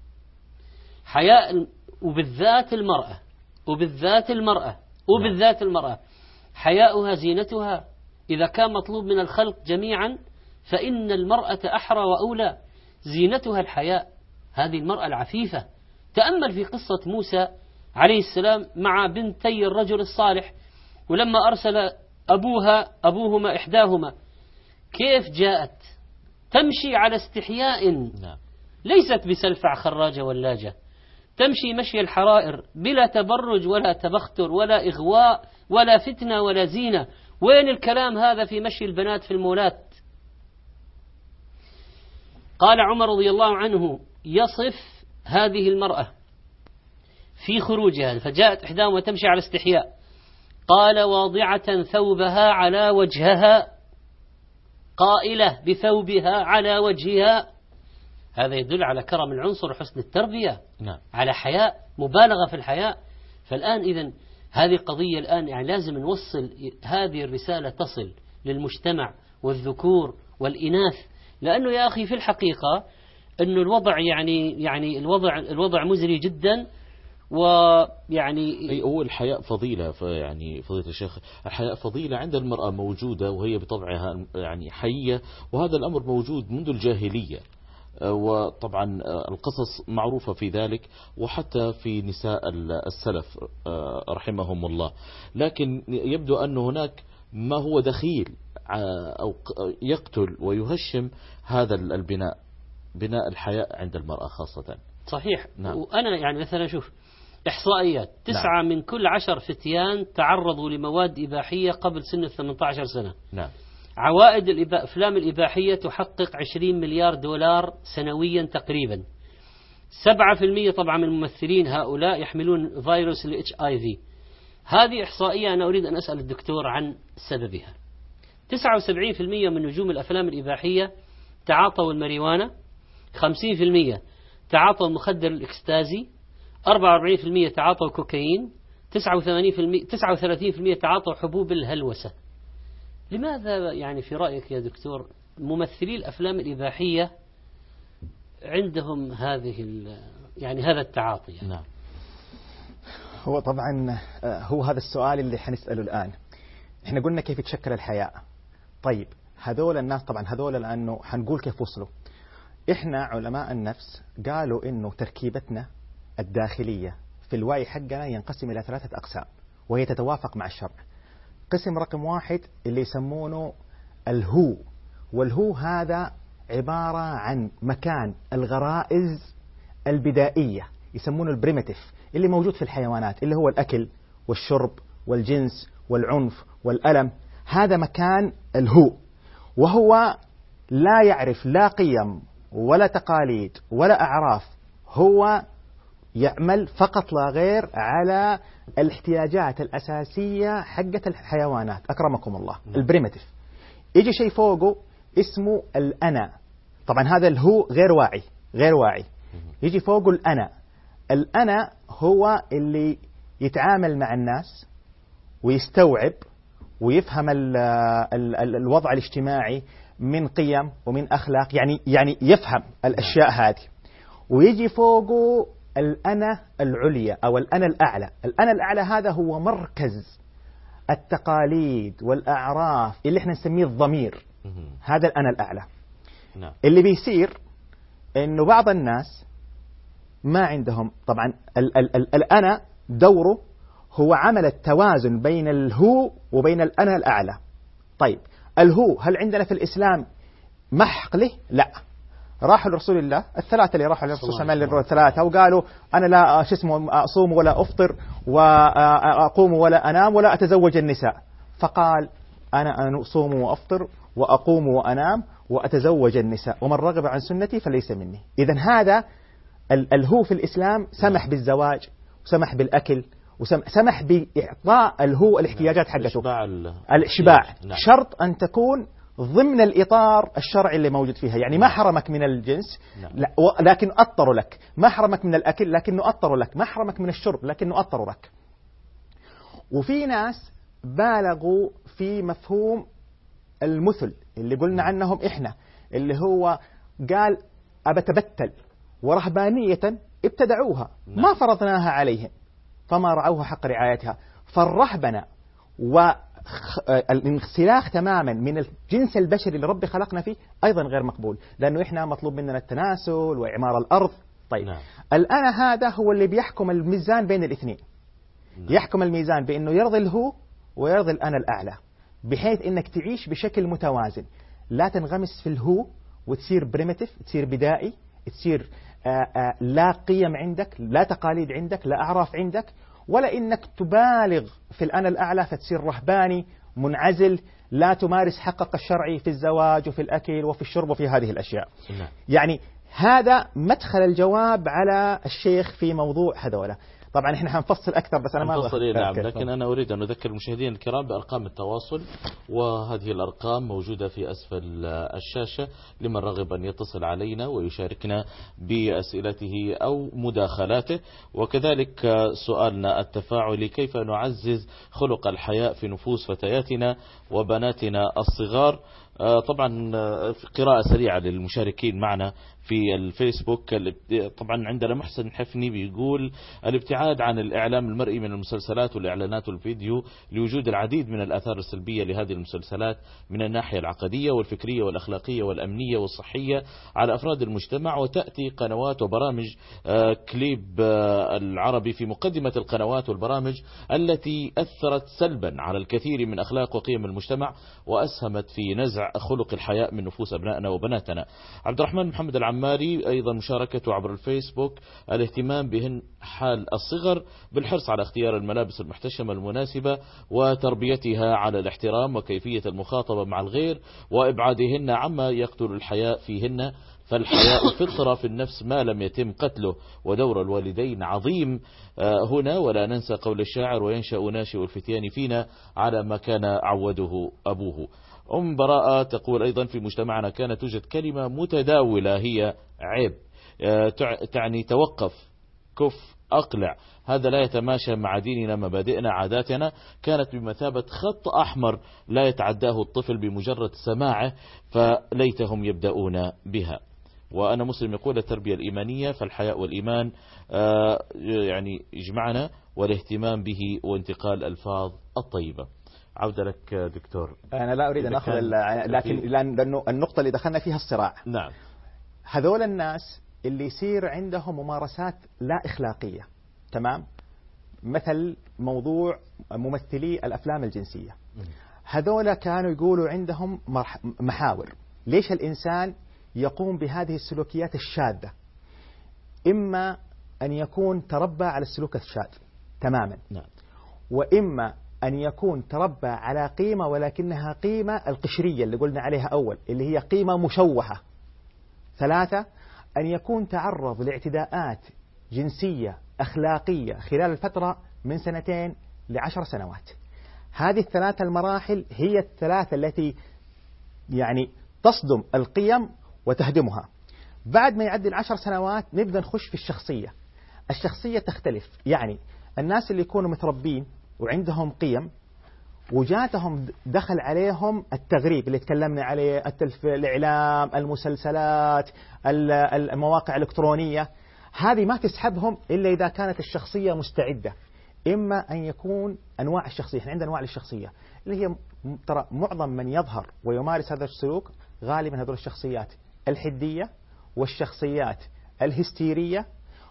حياء، وبالذات المرأة وبالذات المرأة وبالذات المرأة حياؤها زينتها. إذا كان مطلوب من الخلق جميعا فإن المرأة أحرى وأولى، زينتها الحياء، هذه المرأة العفيفة. تأمل في قصة موسى عليه السلام مع بنتي الرجل الصالح، ولما أرسل أبوها أبوهما إحداهما كيف جاءت تمشي على استحياء، ليست بسلفع خراجة ولاجة، تمشي مشي الحرائر بلا تبرج ولا تبختر ولا إغواء ولا فتنة ولا زينة. وين الكلام هذا في مشي البنات في المولات؟ قال عمر رضي الله عنه يصف هذه المرأة في خروجها، فجاءت إحداهما تمشي على استحياء، قال: واضعة ثوبها على وجهها، قائلة بثوبها على وجهها. هذا يدل على كرم العنصر وحسن التربية. نعم. على حياء، مبالغة في الحياء. فالآن إذن هذه قضية الآن يعني لازم نوصل هذه الرسالة، تصل للمجتمع والذكور والإناث، لأنه يا أخي في الحقيقة أنه الوضع يعني يعني الوضع الوضع مزري جدا. ويعني هو الحياء فضيلة، يعني فضيلة الشيخ، الحياء فضيلة عند المرأة موجودة وهي بطبعها يعني حية، وهذا الأمر موجود منذ الجاهلية، وطبعا القصص معروفة في ذلك، وحتى في نساء السلف رحمهم الله. لكن يبدو أن هناك ما هو دخيل أو يقتل ويهشم هذا البناء، بناء الحياء عند المرأة خاصة. صحيح. نعم. وأنا يعني مثلا شوف إحصائيات: تسعة نعم. من كل عشر فتيان تعرضوا لمواد إباحية قبل سن ثمانية عشر سنة. نعم. عوائد الأفلام الإباحية تحقق عشرين مليار دولار سنويا تقريبا. سبعة في المية طبعا من الممثلين هؤلاء يحملون فيروس ال إتش آي في. هذه إحصائية أنا أريد أن أسأل الدكتور عن سببها. تسعة وسبعين في المية من نجوم الأفلام الإباحية تعاطوا الماريوانا، خمسين في المية تعاطوا المخدر الإكستازي، أربعة وأربعين في المية تعاطوا كوكايين، تسعة وثمانين في المية تسعة وثلاثين في المية تعاطوا حبوب الهلوسة. لماذا يعني في رأيك يا دكتور ممثلي الأفلام الإباحية عندهم هذه يعني هذا التعاطي يعني؟ نعم. هو طبعا هو هذا السؤال اللي حنسأله الآن. احنا قلنا كيف يتشكل الحياء. طيب هذول الناس طبعا هذول لأنه حنقول كيف وصلوا. احنا علماء النفس قالوا انه تركيبتنا الداخلية في الوعي حقنا ينقسم إلى ثلاثة أقسام، وهي تتوافق مع الشرع. قسم رقم واحد اللي يسمونه الهو، والهو هذا عبارة عن مكان الغرائز البدائية، يسمونه البريمتيف، اللي موجود في الحيوانات، اللي هو الأكل والشرب والجنس والعنف والألم. هذا مكان الهو، وهو لا يعرف لا قيم ولا تقاليد ولا أعراف، هو يعمل فقط لا غير على الاحتياجات الأساسية حقة الحيوانات. أكرمكم الله. البريمتيف يجي شيء فوقه اسمه الأنا. طبعا هذا الهو غير واعي غير واعي يجي فوقه الأنا. الأنا هو اللي يتعامل مع الناس ويستوعب ويفهم ال ال ال الوضع الاجتماعي من قيم ومن أخلاق، يعني يعني يفهم الأشياء هذه. ويجي فوقه الأنا العليا أو الأنا الأعلى. الأنا الأعلى هذا هو مركز التقاليد والأعراف اللي احنا نسميه الضمير. هذا الأنا الأعلى. نعم. اللي بيصير إنه بعض الناس ما عندهم طبعا ال ال ال الأنا دوره هو عمل التوازن بين الهو وبين الأنا الأعلى. طيب الهو هل عندنا في الإسلام محق له؟ لا. راحوا لرسول الله الثلاثة اللي راحوا لرسول الله صلى الله عليه وسلم وقالوا أنا لا شو اسمه أصوم ولا أفطر وأقوم ولا أنام ولا أتزوج النساء. فقال أنا أصوم وأفطر وأقوم وأنام وأتزوج النساء ومن رغب عن سنتي فليس مني. إذن هذا الهو في الإسلام سمح بالزواج وسمح بالأكل وسمح بإعطاء الهو الاحتياجات حقته. الإشباع شرط أن تكون ضمن الإطار الشرعي اللي موجود فيها. يعني ما حرمك من الجنس لكن أطر لك، ما حرمك من الأكل لكنه أطر لك، ما حرمك من الشرب لكنه أطر لك. وفي ناس بالغوا في مفهوم المثل اللي قلنا عنهم إحنا، اللي هو قال أبتبتل ورهبانية ابتدعوها ما فرضناها عليهم فما رعوها حق رعايتها. فالرهبنة والانسلاخ تماما من الجنس البشري اللي ربي خلقنا فيه أيضا غير مقبول، لأنه إحنا مطلوب مننا التناسل وإعمار الأرض. طيب نعم. الآن هذا هو اللي بيحكم الميزان بين الاثنين. نعم. يحكم الميزان بأنه يرضي الهو ويرضي الأنا الأعلى، بحيث أنك تعيش بشكل متوازن، لا تنغمس في الهو وتصير بريمتيف، تصير بدائي، تصير آآ آآ لا قيم عندك، لا تقاليد عندك، لا أعراف عندك، ولا إنك تبالغ في الأنا الأعلى فتصير رهباني منعزل لا تمارس حقك الشرعي في الزواج وفي الأكل وفي الشرب وفي هذه الأشياء. نعم. يعني هذا مدخل الجواب على الشيخ في موضوع هذولا. طبعا احنا حنفصل اكثر بس انا ما نفصل. نعم. لكن انا اريد ان اذكر المشاهدين الكرام بارقام التواصل، وهذه الارقام موجوده في اسفل الشاشه لمن رغب ان يتصل علينا ويشاركنا باسئلته او مداخلاته. وكذلك سؤالنا التفاعلي: كيف نعزز خلق الحياء في نفوس فتياتنا وبناتنا الصغار؟ طبعا قراءة سريعة للمشاركين معنا في الفيسبوك. طبعا عندنا محسن حفني بيقول: الابتعاد عن الإعلام المرئي من المسلسلات والإعلانات والفيديو لوجود العديد من الآثار السلبية لهذه المسلسلات من الناحية العقدية والفكرية والأخلاقية والأمنية والصحية على أفراد المجتمع. وتأتي قنوات وبرامج كليب العربي في مقدمة القنوات والبرامج التي أثرت سلبا على الكثير من أخلاق وقيم المجتمع وأسهمت في نزع خلق الحياء من نفوس أبنائنا وبناتنا. عبد الرحمن محمد العماري أيضا مشاركته عبر الفيسبوك: الاهتمام بهن حال الصغر بالحرص على اختيار الملابس المحتشمة المناسبة وتربيتها على الاحترام وكيفية المخاطبة مع الغير وإبعادهن عما يقتل الحياء فيهن، فالحياء فطرة في النفس ما لم يتم قتله، ودور الوالدين عظيم هنا. ولا ننسى قول الشاعر: وينشأ ناشئ الفتيان فينا على ما كان عوده أبوه. أم براءة تقول أيضا: في مجتمعنا كانت توجد كلمة متداولة هي عيب، تعني توقف، كف، أقلع. هذا لا يتماشى مع ديننا، مبادئنا، عاداتنا. كانت بمثابة خط أحمر لا يتعداه الطفل بمجرد سماعه، فليتهم يبدأون بها. وأنا مسلم يقول: التربية الإيمانية فالحياء والإيمان يعني يجمعنا، والاهتمام به وانتقال الألفاظ الطيبة. عودة لك دكتور. أنا لا أريد أن أخذ، لكن لأنه النقطة اللي دخلنا فيها الصراع. نعم. هذول الناس اللي يصير عندهم ممارسات لا إخلاقية، تمام، مثل موضوع ممثلي الأفلام الجنسية. هذول كانوا يقولوا عندهم محاور ليش الإنسان يقوم بهذه السلوكيات الشاذة. إما أن يكون تربى على السلوك الشاذ تماما، نعم. وإما أن يكون تربى على قيمة ولكنها قيمة القشرية اللي قلنا عليها أول، اللي هي قيمة مشوهة. ثلاثة: أن يكون تعرض لاعتداءات جنسية أخلاقية خلال الفترة من سنتين لعشر سنوات. هذه الثلاثة المراحل هي الثلاثة التي يعني تصدم القيم وتهدمها. بعد ما يعدي العشر سنوات نبدأ نخش في الشخصية. الشخصية تختلف، يعني الناس اللي يكونوا متربين وعندهم قيم وجاتهم دخل عليهم التغريب اللي تكلمنا عليه، التلف... الإعلام، المسلسلات، المواقع الإلكترونية، هذه ما تسحبهم إلا إذا كانت الشخصية مستعدة. إما أن يكون أنواع الشخصية، إحنا عندنا أنواع للشخصية اللي هي ترى معظم من يظهر ويمارس هذا السلوك غالبا هذول الشخصيات الحدية والشخصيات الهستيرية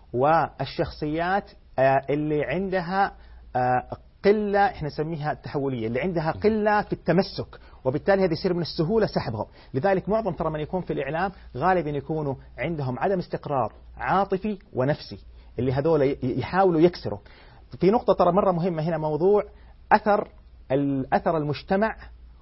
والشخصيات اللي عندها قلة، احنا نسميها التحولية، اللي عندها قلة في التمسك، وبالتالي هذا يصير من السهولة سحبهم. لذلك معظم ترى من يكون في الإعلام غالبا يكونوا عندهم عدم استقرار عاطفي ونفسي، اللي هذول يحاولوا يكسروا. في نقطة ترى مرة مهمة هنا، موضوع أثر الأثر المجتمع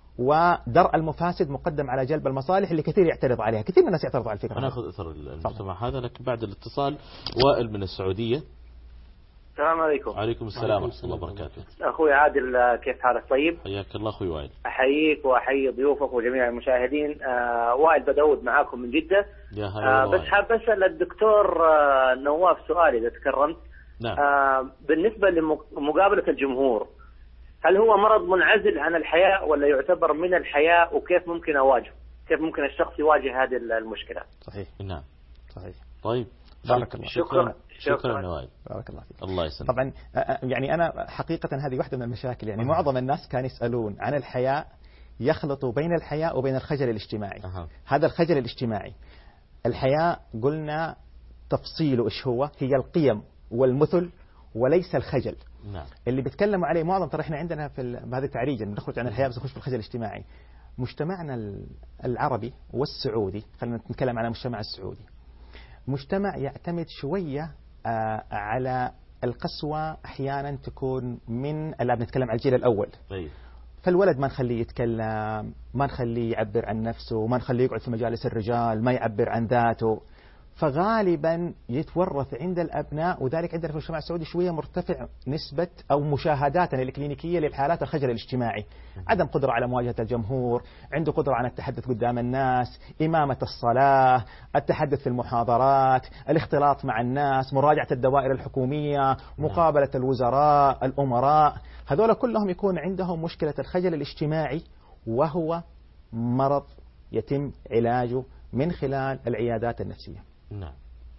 ودرء المفاسد مقدم على جلب المصالح، اللي كثير يعترض عليها، كثير من الناس يعترضوا على الفكرة. ناخذ أثر المجتمع هذا، لكن بعد الاتصال وائل من السعودية. السلام عليكم. وعليكم السلام ورحمة الله وبركاته. أخوي عادل، كيف حالك؟ طيب، حياك الله أخوي وائل. أحييك وأحيي ضيوفك وجميع المشاهدين. آه وائل بداود معاكم من جدة. يا آه بس حاب أسأل الدكتور آه نواف سؤال إذا تكرمت. نعم. آه بالنسبة لمقابلة الجمهور، هل هو مرض منعزل عن الحياة ولا يعتبر من الحياة، وكيف ممكن أواجهه؟ كيف ممكن الشخص يواجه هذه المشكلة؟ صحيح. نعم صحيح. طيب، بارك الله. شكرا شكرا نوائل. بارك الله فيك. الله يسلمك. طبعا يعني أنا حقيقة هذه واحدة من المشاكل، يعني معظم الناس كانوا يسألون عن الحياء، يخلطوا بين الحياء وبين الخجل الاجتماعي. أه. هذا الخجل الاجتماعي، الحياء قلنا تفصيله إيش هو؟ هي القيم والمثل وليس الخجل. نعم. اللي بيتكلموا عليه معظم ترى احنا عندنا في هذا التعريج نخرج عن الحياء بس نخش في الخجل الاجتماعي. مجتمعنا العربي والسعودي، خلينا نتكلم عن المجتمع السعودي، مجتمع يعتمد شوية على القسوة، أحيانا تكون من اللي بنتكلم على الجيل الأول. طيب. فالولد ما نخليه يتكلم، ما نخليه يعبر عن نفسه، ما نخليه يقعد في مجالس الرجال، ما يعبر عن ذاته، فغالبا يتورث عند الأبناء. وذلك عندنا في المجتمع السعودي شوية مرتفع نسبة أو مشاهداتنا الكلينيكية للحالات الخجل الاجتماعي، عدم قدرة على مواجهة الجمهور، عنده قدرة على التحدث قدام الناس، إمامة الصلاة، التحدث في المحاضرات، الاختلاط مع الناس، مراجعة الدوائر الحكومية، مقابلة الوزراء، الأمراء، هذول كلهم يكون عندهم مشكلة الخجل الاجتماعي، وهو مرض يتم علاجه من خلال العيادات النفسية. نعم.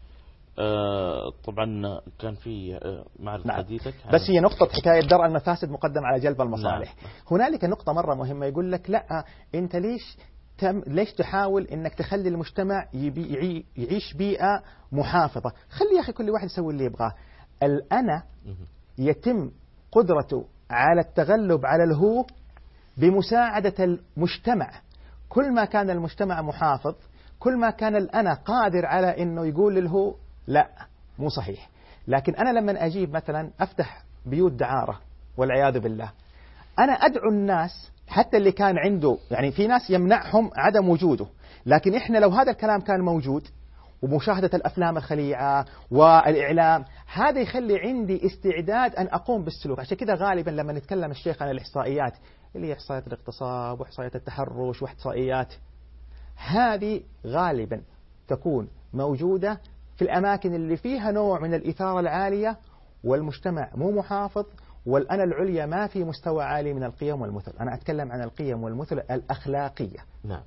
آه طبعا كان في آه معرض نعم. حديثك بس هي نقطة حكاية درء المفاسد مقدم على جلب المصالح. نعم. هنالك نقطة مرة مهمة، يقول لك لا أنت ليش تم ليش تحاول أنك تخلي المجتمع يبي يعيش بيئة محافظة؟ خلي يا أخي كل واحد يسوي اللي يبغاه. الأنا يتم قدرته على التغلب على الهو بمساعدة المجتمع. كل ما كان المجتمع محافظ، كل ما كان الأنا قادر على أنه يقول للهو لا مو صحيح. لكن أنا لما أجيب مثلا أفتح بيوت دعارة والعياذ بالله، أنا أدعو الناس حتى اللي كان عنده، يعني في ناس يمنعهم عدم وجوده، لكن إحنا لو هذا الكلام كان موجود ومشاهدة الأفلام الخليعة والإعلام، هذا يخلي عندي استعداد أن أقوم بالسلوك. عشان كذا غالبا لما نتكلم الشيخ عن الإحصائيات اللي هي إحصائيات الاغتصاب وإحصائيات التحرش وإحصائيات، هذه غالبا تكون موجودة في الأماكن اللي فيها نوع من الإثارة العالية، والمجتمع مو محافظ، والأنا العليا ما في مستوى عالي من القيم والمثل. أنا أتكلم عن القيم والمثل الأخلاقية. نعم.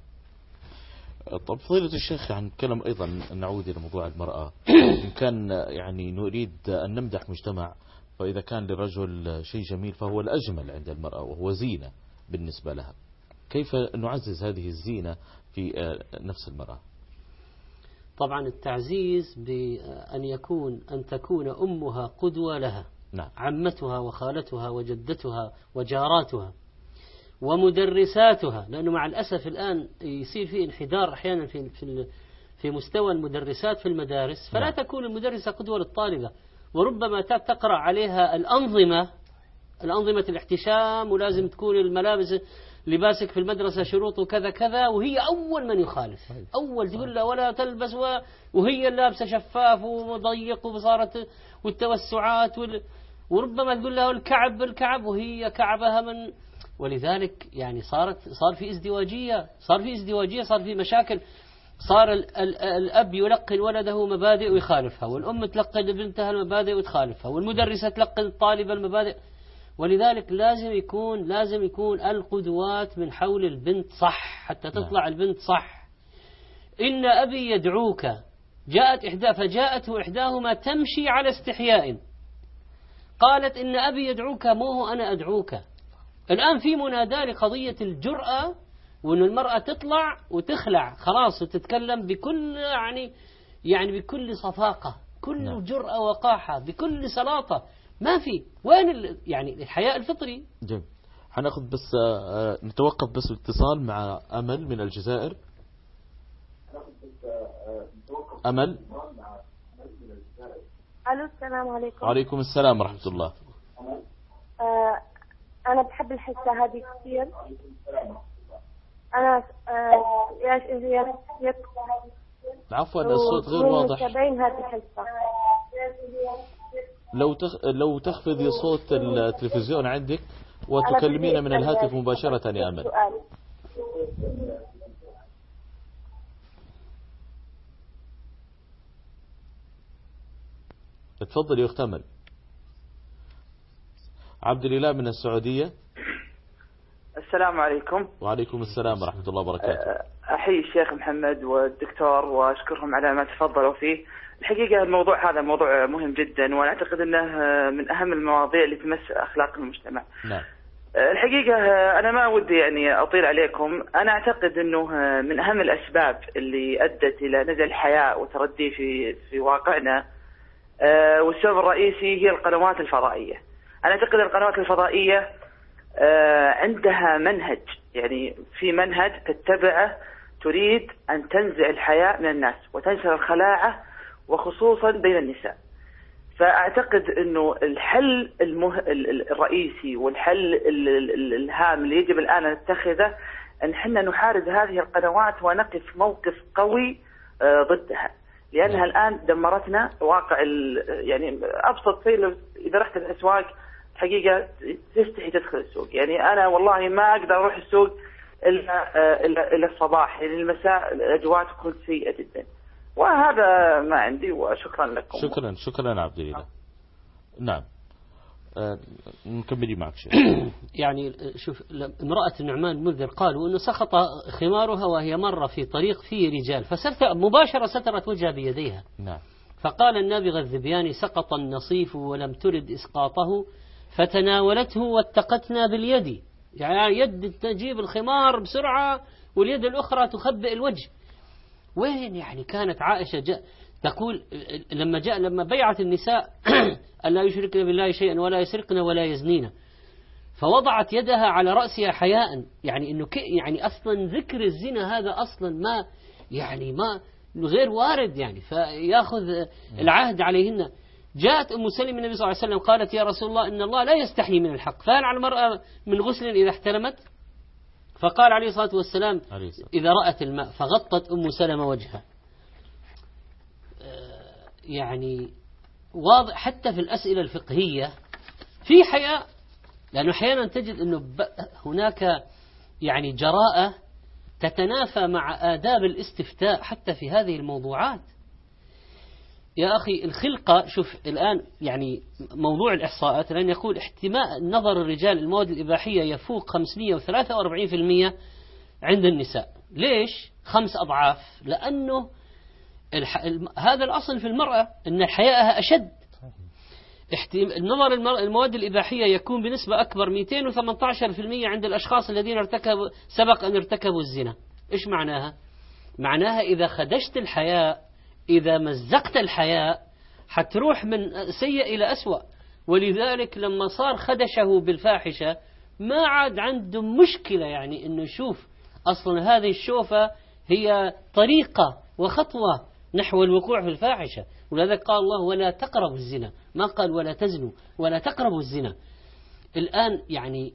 طب فضيلة الشيخ، يعني نتكلم أيضا، نعود إلى موضوع المرأة. إن كان يعني نريد أن نمدح مجتمع، فإذا كان للرجل شيء جميل فهو الأجمل عند المرأة وهو زينة بالنسبة لها. كيف نعزز هذه الزينة في نفس المرأة؟ طبعا التعزيز بأن يكون أن تكون أمها قدوة لها. نعم. عمتها وخالتها وجدتها وجاراتها ومدرساتها، لأنه مع الأسف الآن يصير في انحدار أحيانا في في في مستوى المدرسات في المدارس، فلا نعم. تكون المدرسة قدوة للطالبة، وربما تقرأ عليها الأنظمة الأنظمة الاحتشام، ولازم تكون الملابس لباسك في المدرسة شروطه كذا كذا، وهي أول من يخالف. أول تقول له ولا تلبس، وهي لابسة شفاف وضيق وصارت والتوسعات وال... وربما تقول له الكعب بالكعب وهي كعبها من ولذلك يعني صارت صار في ازدواجية صار في ازدواجية صار في مشاكل. صار ال ال الأب يلقن ولده مبادئ ويخالفها، والأم تلقن بنتها المبادئ وتخالفها، والمدرسة تلقن الطالبة المبادئ. ولذلك لازم يكون لازم يكون القدوات من حول البنت صح حتى تطلع البنت صح. إن أبي يدعوك، جاءت إحدى فجاءته إحداهما تمشي على استحياء، قالت إن أبي يدعوك مو هو أنا أدعوك. الآن في مناداة لقضية الجرأة، وأن المرأة تطلع وتخلع خلاص وتتكلم بكل يعني يعني بكل صفاقة، كل نعم. جرأة وقاحة، بكل سلاطة. ما في وين يعني الحياء الفطري. جميل. حناخذ بس نتوقف بس الاتصال مع أمل من الجزائر. أمل. ألو السلام عليكم. وعليكم السلام ورحمة الله. آه أنا بحب الحصة هذه كثير. أنا آه يا يا يا عفوا الصوت غير واضح. متابعين هذه الحصة. لو تخ... لو تخفضي صوت التلفزيون عندك وتكلمين من الهاتف مباشرة يا أمل. تفضل يا أخت أمل. عبد الإله من السعودية. السلام عليكم. وعليكم السلام ورحمة الله وبركاته. أحيي الشيخ محمد والدكتور وأشكرهم على ما تفضلوا فيه. الحقيقة الموضوع هذا موضوع مهم جدا، وأنا أعتقد أنه من أهم المواضيع اللي تمس أخلاق المجتمع. نعم. الحقيقة أنا ما ودي يعني أطيل عليكم. أنا أعتقد أنه من أهم الأسباب اللي أدت إلى نزع الحياء وترديه في في واقعنا، والسبب الرئيسي هي القنوات الفضائية. أنا أعتقد القنوات الفضائية عندها منهج، يعني في منهج تتبعه، تريد أن تنزع الحياء من الناس وتنشر الخلاعة وخصوصا بين النساء. فأعتقد أنه الحل المه... الرئيسي والحل الهام اللي يجب الآن أن نتخذه أن حنا نحارب هذه القنوات ونقف موقف قوي ضدها، لأنها الآن دمرتنا واقع ال... يعني أبسط شيء إذا رحت الأسواق حقيقة تستحي تدخل السوق. يعني أنا والله ما أقدر أروح السوق إلا إلا, إلا الصباح، يعني المساء الأجواء تكون سيئة جدا. وهذا ما عندي وشكرا لكم. شكرا شكرا عبد الله. نعم آه نكمل معك شيء. يعني شوف امرأة النعمان المنذر قالوا أنه سقط خمارها وهي مرة في طريق فيه رجال فسرت مباشرة سترت وجهها بيديها. نعم. فقال النابغة الذبياني سقط النصيف ولم ترد إسقاطه فتناولته واتقتنا باليد، يعني يد تجيب الخمار بسرعة واليد الأخرى تخبئ الوجه. وين يعني كانت عائشة جاء تقول لما جاء لما بيعت النساء ألا يشركن بالله شيئا ولا يسرقن ولا يزنين، فوضعت يدها على رأسها حياء، يعني إنه يعني أصلا ذكر الزنا هذا أصلا ما يعني ما غير وارد، يعني فيأخذ العهد عليهن. جاءت أم سلمة النبي صلى الله عليه وسلم قالت يا رسول الله إن الله لا يستحي من الحق، فهل على المرأة من غسل إذا احتلمت؟ فقال عليه الصلاة والسلام إذا رأت الماء، فغطت أم سلمة وجهها. يعني واضح حتى في الأسئلة الفقهية في حياء، لأنه أحيانا تجد أنه هناك يعني جراءة تتنافى مع آداب الاستفتاء حتى في هذه الموضوعات. يا أخي الخلقة، شوف الآن يعني موضوع الإحصاءات لأن يقول احتماء نظر الرجال المواد الإباحية يفوق خمسمئة وثلاثة وأربعين بالمئة عند النساء. ليش؟ خمس أضعاف، لأنه الح... هذا الأصل في المرأة أن حياءها أشد. النظر المواد الإباحية يكون بنسبة أكبر مئتين وثمانية عشر بالمئة عند الأشخاص الذين ارتكبوا سبق أن ارتكبوا الزنا. إيش معناها؟ معناها إذا خدشت الحياء، إذا مزقت الحياء، حتروح من سيء إلى أسوأ. ولذلك لما صار خدشه بالفاحشة ما عاد عنده مشكلة، يعني إنه يشوف أصلا هذه الشوفة هي طريقة وخطوة نحو الوقوع في الفاحشة. ولذلك قال الله ولا تقربوا الزنا، ما قال ولا تزنوا، ولا تقربوا الزنا. الآن يعني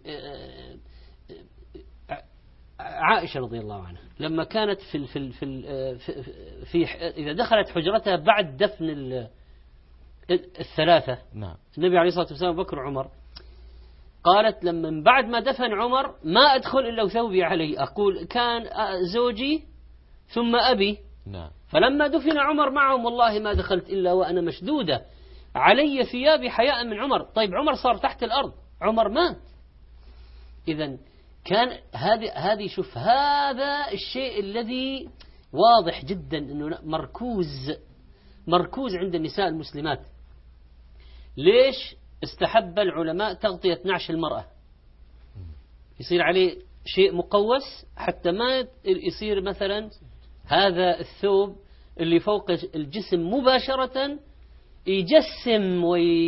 عائشة رضي الله عنها لما كانت في في في, في, في إذا دخلت حجرتها بعد دفن الثلاثة، نعم. النبي عليه الصلاة والسلام بكر وعمر قالت لما من بعد ما دفن عمر ما أدخل إلا وثوبي علي، أقول كان زوجي ثم أبي. نعم. فلما دفن عمر معهم والله ما دخلت إلا وأنا مشدودة علي ثيابي حياء من عمر. طيب عمر صار تحت الأرض، عمر مات. إذن كان هذه هذه شوف هذا الشيء الذي واضح جدا أنه مركوز مركوز عند النساء المسلمات. ليش استحب العلماء تغطية نعش المرأة؟ يصير عليه شيء مقوس حتى ما يصير مثلا هذا الثوب اللي فوق الجسم مباشرة يجسم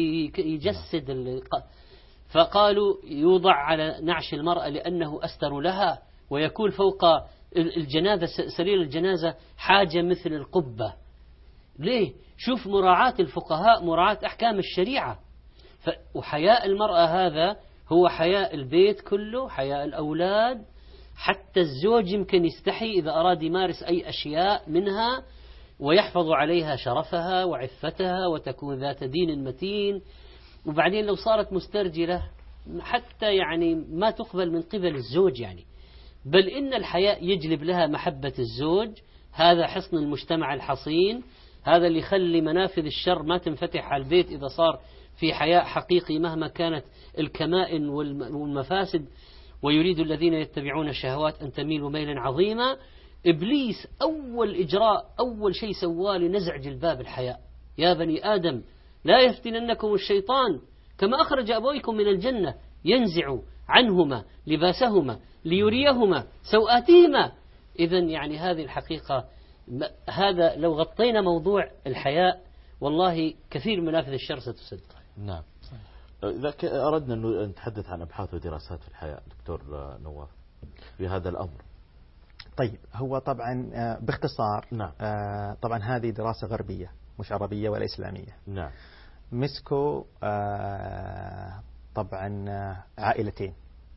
ويجسد. فقالوا يوضع على نعش المرأة لأنه أستر لها، ويكون فوق الجنازة سرير الجنازة حاجة مثل القبة. ليه؟ شوف مراعاة الفقهاء، مراعاة أحكام الشريعة. وحياء المرأة هذا هو حياء البيت كله، حياء الأولاد، حتى الزوج يمكن يستحي إذا أراد يمارس أي أشياء منها ويحفظ عليها شرفها وعفتها وتكون ذات دين متين. وبعدين لو صارت مسترجلة حتى يعني ما تقبل من قبل الزوج يعني، بل إن الحياء يجلب لها محبة الزوج. هذا حصن المجتمع الحصين، هذا اللي يخلي منافذ الشر ما تنفتح على البيت إذا صار في حياء حقيقي مهما كانت الكمائن والمفاسد. ويريد الذين يتبعون الشهوات أن تميلوا ميلا عظيما. إبليس أول إجراء أول شيء سواه لنزع جلباب الحياء. يا بني آدم لا يفتننكم الشيطان كما أخرج أبويكم من الجنة ينزع عنهما لباسهما ليريهما سوآتهما. إذن يعني هذه الحقيقة، هذا لو غطينا موضوع الحياء والله كثير من منافذ الشر ستسد. نعم. إذا أردنا أن نتحدث عن أبحاث ودراسات في الحياء دكتور نواف في هذا الأمر. طيب هو طبعا باختصار نعم. طبعا هذه دراسة غربية مش عربية ولا إسلامية. نعم. مسكوا طبعا عائلتين،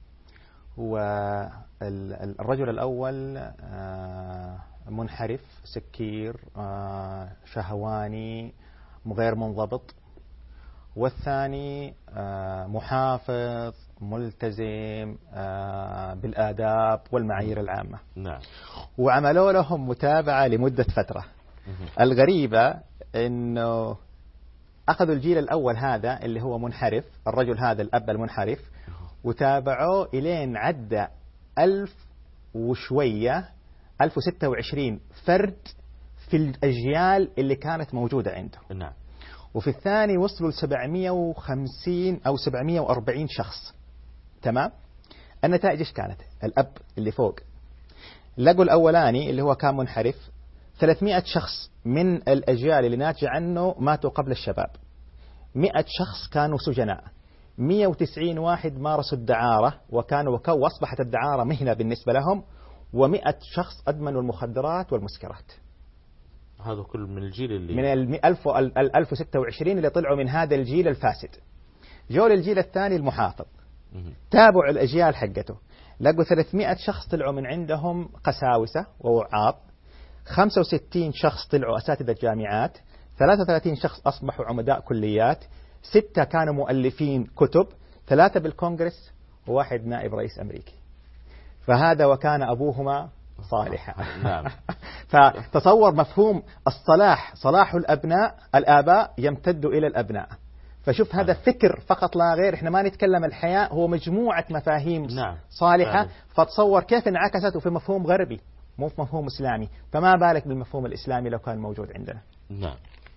والرجل الأول منحرف سكير شهواني غير منضبط، والثاني محافظ ملتزم بالآداب والمعايير العامة. نعم. وعملوا لهم متابعة لمدة فترة. الغريبة إنه أخذوا الجيل الأول هذا اللي هو منحرف، الرجل هذا الأب المنحرف، وتابعوه إلين عدى ألف وشوية ألف وستة وعشرين فرد في الأجيال اللي كانت موجودة عنده. نعم. وفي الثاني وصلوا ل سبعمئة وخمسين أو سبعمئة وأربعين شخص. تمام. النتائج إيش كانت؟ الأب اللي فوق لقوا الأولاني اللي هو كان منحرف ثلاثمئة شخص من الأجيال اللي ناتجة عنه ماتوا قبل الشباب، مئة شخص كانوا سجناء، مئة وتسعين واحد مارسوا الدعارة وكانوا وكو وأصبحت الدعارة مهنة بالنسبة لهم، ومئة شخص أدمنوا المخدرات والمسكرات. هذا كل من الجيل اللي من الألف الألف وستة وعشرين اللي طلعوا من هذا الجيل الفاسد. جو للجيل الثاني المحافظ، تابعوا الأجيال حقته، لقوا ثلاثمئة شخص طلعوا من عندهم قساوسة ووعاظ، خمسة وستين شخص طلعوا أساتذة جامعات، ثلاثة وثلاثين شخص أصبحوا عمداء كليات، ستة كانوا مؤلفين كتب، ثلاثة بالكونغرس، وواحد نائب رئيس أمريكي. فهذا وكان أبوهما صالحا. نعم. فتصور مفهوم الصلاح، صلاح الأبناء الآباء يمتد إلى الأبناء. فشوف هذا فكر فقط لا غير. احنا ما نتكلم الحياة، هو مجموعة مفاهيم نعم. صالحة. نعم. فتصور كيف انعكست في مفهوم غربي مو في مفهوم إسلامي، فما بالك بالمفهوم الإسلامي لو كان موجود عندنا. نعم.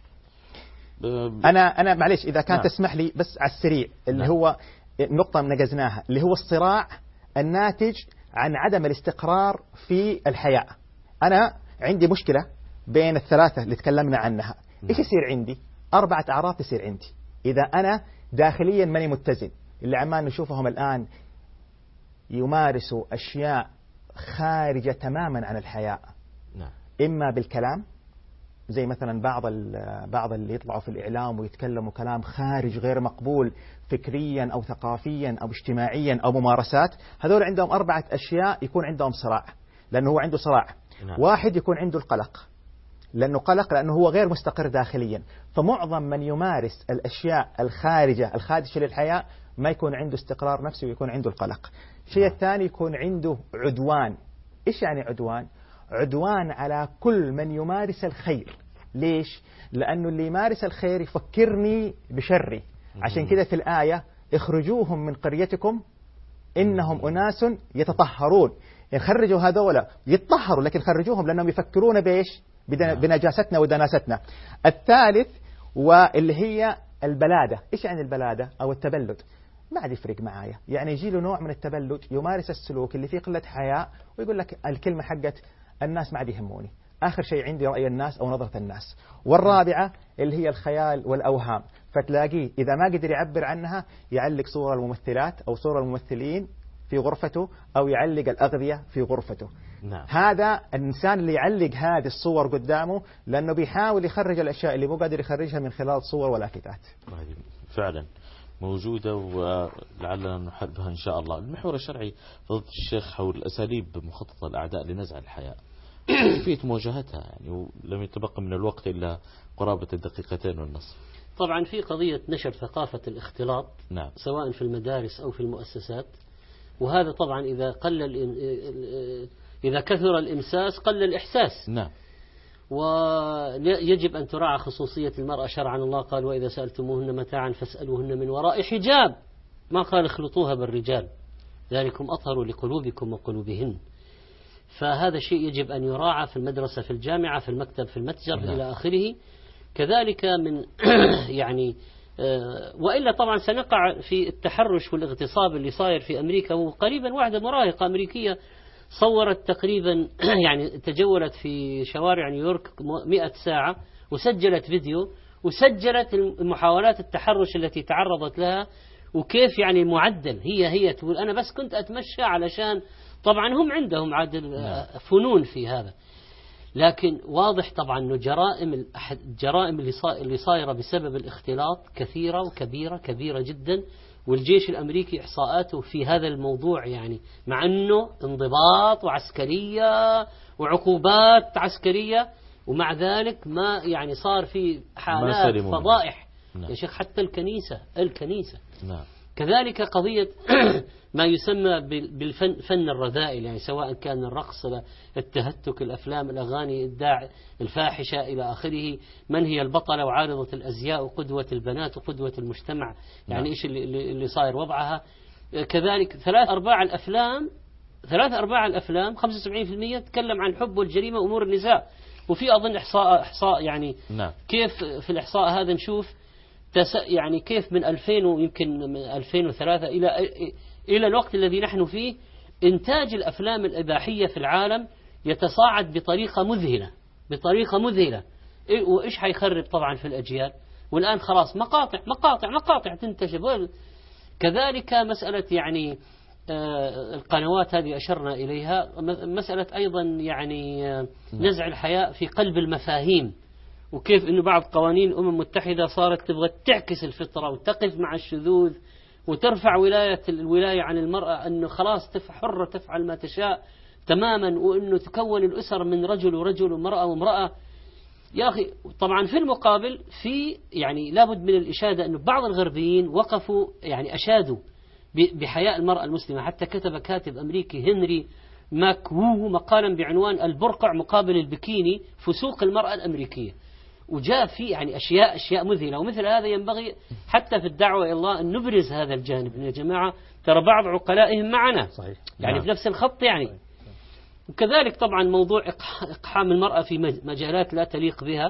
أنا أنا معليش إذا كان نعم. تسمح لي بس على السريع اللي نعم. هو نقطة نقزناها اللي هو الصراع الناتج عن عدم الاستقرار في الحياة. أنا عندي مشكلة بين الثلاثة اللي تكلمنا عنها. نعم. إيش يصير عندي؟ أربعة أعراض تصير عندي إذا أنا داخليا ماني متزن. اللي عمال نشوفهم الآن يمارسوا أشياء خارجة تماما عن الحياة. نعم. إما بالكلام زي مثلا بعض بعض اللي يطلعوا في الإعلام ويتكلموا كلام خارج غير مقبول فكريا أو ثقافيا أو اجتماعيا أو ممارسات. هذول عندهم أربعة أشياء يكون عندهم صراع، لأنه هو عنده صراع. نعم. واحد يكون عنده القلق، لأنه قلق، لأنه هو غير مستقر داخليا. فمعظم من يمارس الأشياء الخارجة الخادشة للحياة ما يكون عنده استقرار نفسي ويكون عنده القلق. الشيء الثاني يكون عنده عدوان. إيش يعني عدوان؟ عدوان على كل من يمارس الخير. ليش؟ لأنه اللي يمارس الخير يفكرني بشري. عشان كده في الآية اخرجوهم من قريتكم إنهم أناس يتطهرون. يعني خرجوا هذولا يتطهروا، لكن خرجوهم لأنهم يفكرون بإيش؟ بنجاستنا ودناستنا. الثالث واللي هي البلادة. إيش يعني البلادة أو التبلد؟ ما عاد يفرق معايا، يعني يجي له نوع من التبلد، يمارس السلوك اللي فيه قلة حياء ويقول لك الكلمة حقت الناس ما عاد يهموني، آخر شيء عندي رأي الناس أو نظرة الناس. والرابعة اللي هي الخيال والأوهام، فتلاقيه إذا ما قدر يعبر عنها يعلق صور الممثلات أو صور الممثلين في غرفته، أو يعلق الأغذية في غرفته. نعم. هذا الإنسان اللي يعلق هذه الصور قدامه لأنه بيحاول يخرج الأشياء اللي مو قادر يخرجها من خلال صور ولافتات. فعلا موجودة ولعلنا نحاربها إن شاء الله. المحور الشرعي فضيلة الشيخ حول أساليب مخططة الأعداء لنزع الحياة، كيفية مواجهتها يعني، ولم يتبقى من الوقت إلا قرابة الدقيقتين والنصف. طبعا في قضية نشر ثقافة الاختلاط، نعم. سواء في المدارس أو في المؤسسات، وهذا طبعا إذا قل إذا كثر الإمساس قل الإحساس. نعم. ويجب أن تراعى خصوصية المرأة شرعا. الله قال وإذا سألتموهن متاعا فاسألوهن من وراء حجاب، ما قال اخلطوها بالرجال، ذلكم أطهر لقلوبكم وقلوبهن. فهذا شيء يجب أن يراعى في المدرسة، في الجامعة، في المكتب، في المتجر، نعم. إلى آخره. كذلك من يعني وإلا طبعا سنقع في التحرش والاغتصاب اللي صاير في أمريكا. وقريبا واحدة مراهقة أمريكية صورت تقريبا يعني تجولت في شوارع نيويورك مئة ساعة وسجلت فيديو وسجلت محاولات التحرش التي تعرضت لها، وكيف يعني معدل هي هي تقول أنا بس كنت أتمشى علشان، طبعا هم عندهم عاد فنون في هذا. لكن واضح طبعا أنه جرائم الجرائم اللي صايرة بسبب الاختلاط كثيرة وكبيرة كبيرة جدا. والجيش الأمريكي إحصاءاته في هذا الموضوع يعني مع أنه انضباط وعسكرية وعقوبات عسكرية، ومع ذلك ما يعني صار في حالات فضائح. نعم. يا شيخ حتى الكنيسة الكنيسة نعم. كذلك قضية ما يسمى بالفن فن الرذائل، يعني سواء كان الرقص، التهتك، الأفلام، الأغاني، الداع الفاحشة إلى آخره. من هي البطلة وعارضة الأزياء وقدوة البنات وقدوة المجتمع، يعني نعم. إيش اللي, اللي صاير وضعها. كذلك ثلاث أرباع الأفلام ثلاث أرباع الأفلام خمسة وسبعين بالمئة تتكلم عن الحب والجريمة وأمور النساء. وفي أظن إحصاء إحصاء يعني نعم. كيف في الإحصاء هذا نشوف يعني كيف من ألفين ويمكن من ألفين وثلاثة إلى إلى الوقت الذي نحن فيه إنتاج الأفلام الإباحية في العالم يتصاعد بطريقة مذهلة بطريقة مذهلة. وإيش حيخرب طبعا في الأجيال. والآن خلاص مقاطع مقاطع مقاطع تنتشر. كذلك مسألة يعني القنوات هذه أشرنا إليها، مسألة أيضا يعني نزع الحياء في قلب المفاهيم، وكيف أنه بعض قوانين الأمم المتحدة صارت تبغى تعكس الفطرة وتقف مع الشذوذ وترفع ولاية الولاية عن المرأة، أنه خلاص حرة تفعل ما تشاء تماما، وأنه تكون الأسر من رجل ورجل ومرأة وامرأة. يا أخي طبعا في المقابل في يعني لابد من الإشادة أنه بعض الغربيين وقفوا يعني أشادوا بحياء المرأة المسلمة. حتى كتب كاتب أمريكي هنري ماكوو مقالا بعنوان البرقع مقابل البكيني فسوق المرأة الأمريكية، وجاء فيه يعني أشياء أشياء مذهلة. ومثل هذا ينبغي حتى في الدعوة إلى الله أن نبرز هذا الجانب. يا جماعة ترى بعض عقلائهم معنا صحيح. يعني نعم. في نفس الخط يعني صحيح. وكذلك طبعا موضوع إقحام المرأة في مجالات لا تليق بها.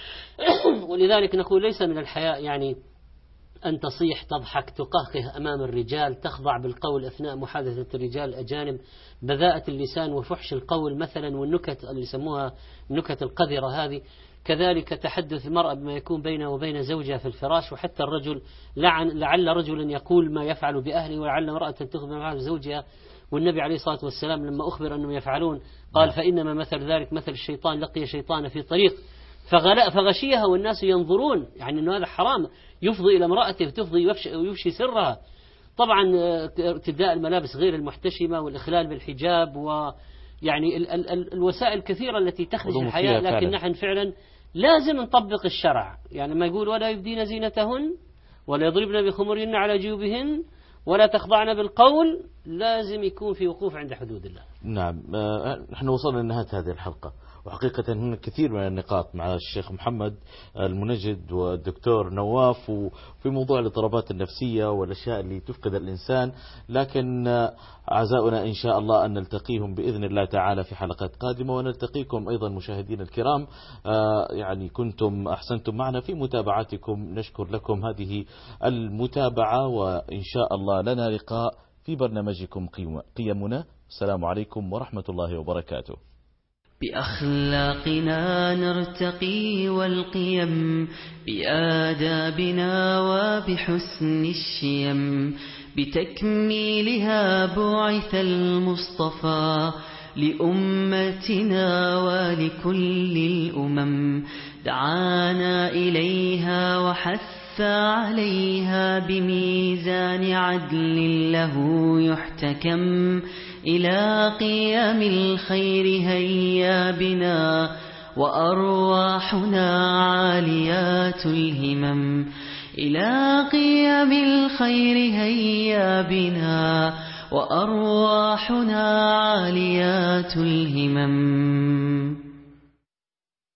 ولذلك نقول ليس من الحياء يعني أن تصيح تضحك تقهقه أمام الرجال، تخضع بالقول أثناء محادثة الرجال الأجانب، بذاءة اللسان وفحش القول مثلا، والنكت اللي يسموها النكت القذرة هذه. كذلك تحدث المرأة بما يكون بينه وبين زوجها في الفراش. وحتى الرجل لعن لعل رجلا يقول ما يفعل بأهله، ولعل امرأة تخبر ما يفعل بزوجها. والنبي عليه الصلاة والسلام لما أخبر أنهم يفعلون قال فإنما مثل ذلك مثل الشيطان لقي شيطان في طريق فغشيها والناس ينظرون، يعني أنه هذا حرام، يفضي إلى امرأته وتفضي ويفشي سرها. طبعا ارتداء الملابس غير المحتشمة والإخلال بالحجاب يعني ال ال ال الوسائل كثيرة التي تخرج الحياة، لكن فعلا. نحن فعلا لازم نطبق الشرع. يعني ما يقول ولا يبدين زينتهن ولا يضربن بخمرهن على جيوبهن ولا تخضعن بالقول، لازم يكون في وقوف عند حدود الله. نعم. نحن وصلنا لنهاية هذه الحلقة، وحقيقة هناك كثير من النقاط مع الشيخ محمد المنجد والدكتور نواف وفي موضوع الاضطرابات النفسية والأشياء اللي تفقد الإنسان، لكن أعزائنا إن شاء الله أن نلتقيهم بإذن الله تعالى في حلقات قادمة، ونلتقيكم أيضا مشاهدين الكرام. يعني كنتم أحسنتم معنا في متابعتكم، نشكر لكم هذه المتابعة، وإن شاء الله لنا لقاء في برنامجكم قيمنا. السلام عليكم ورحمة الله وبركاته. بأخلاقنا نرتقي والقيم، بآدابنا وبحسن الشيم، بتكميلها بعث المصطفى لأمتنا ولكل الأمم، دعانا إليها وحث عليها بميزان عدل له يحتكم، إلى قيام الخير هيا بنا وأرواحنا عاليات الهمم، إلى قيام الخير هيا بنا وأرواحنا عاليات الهمم.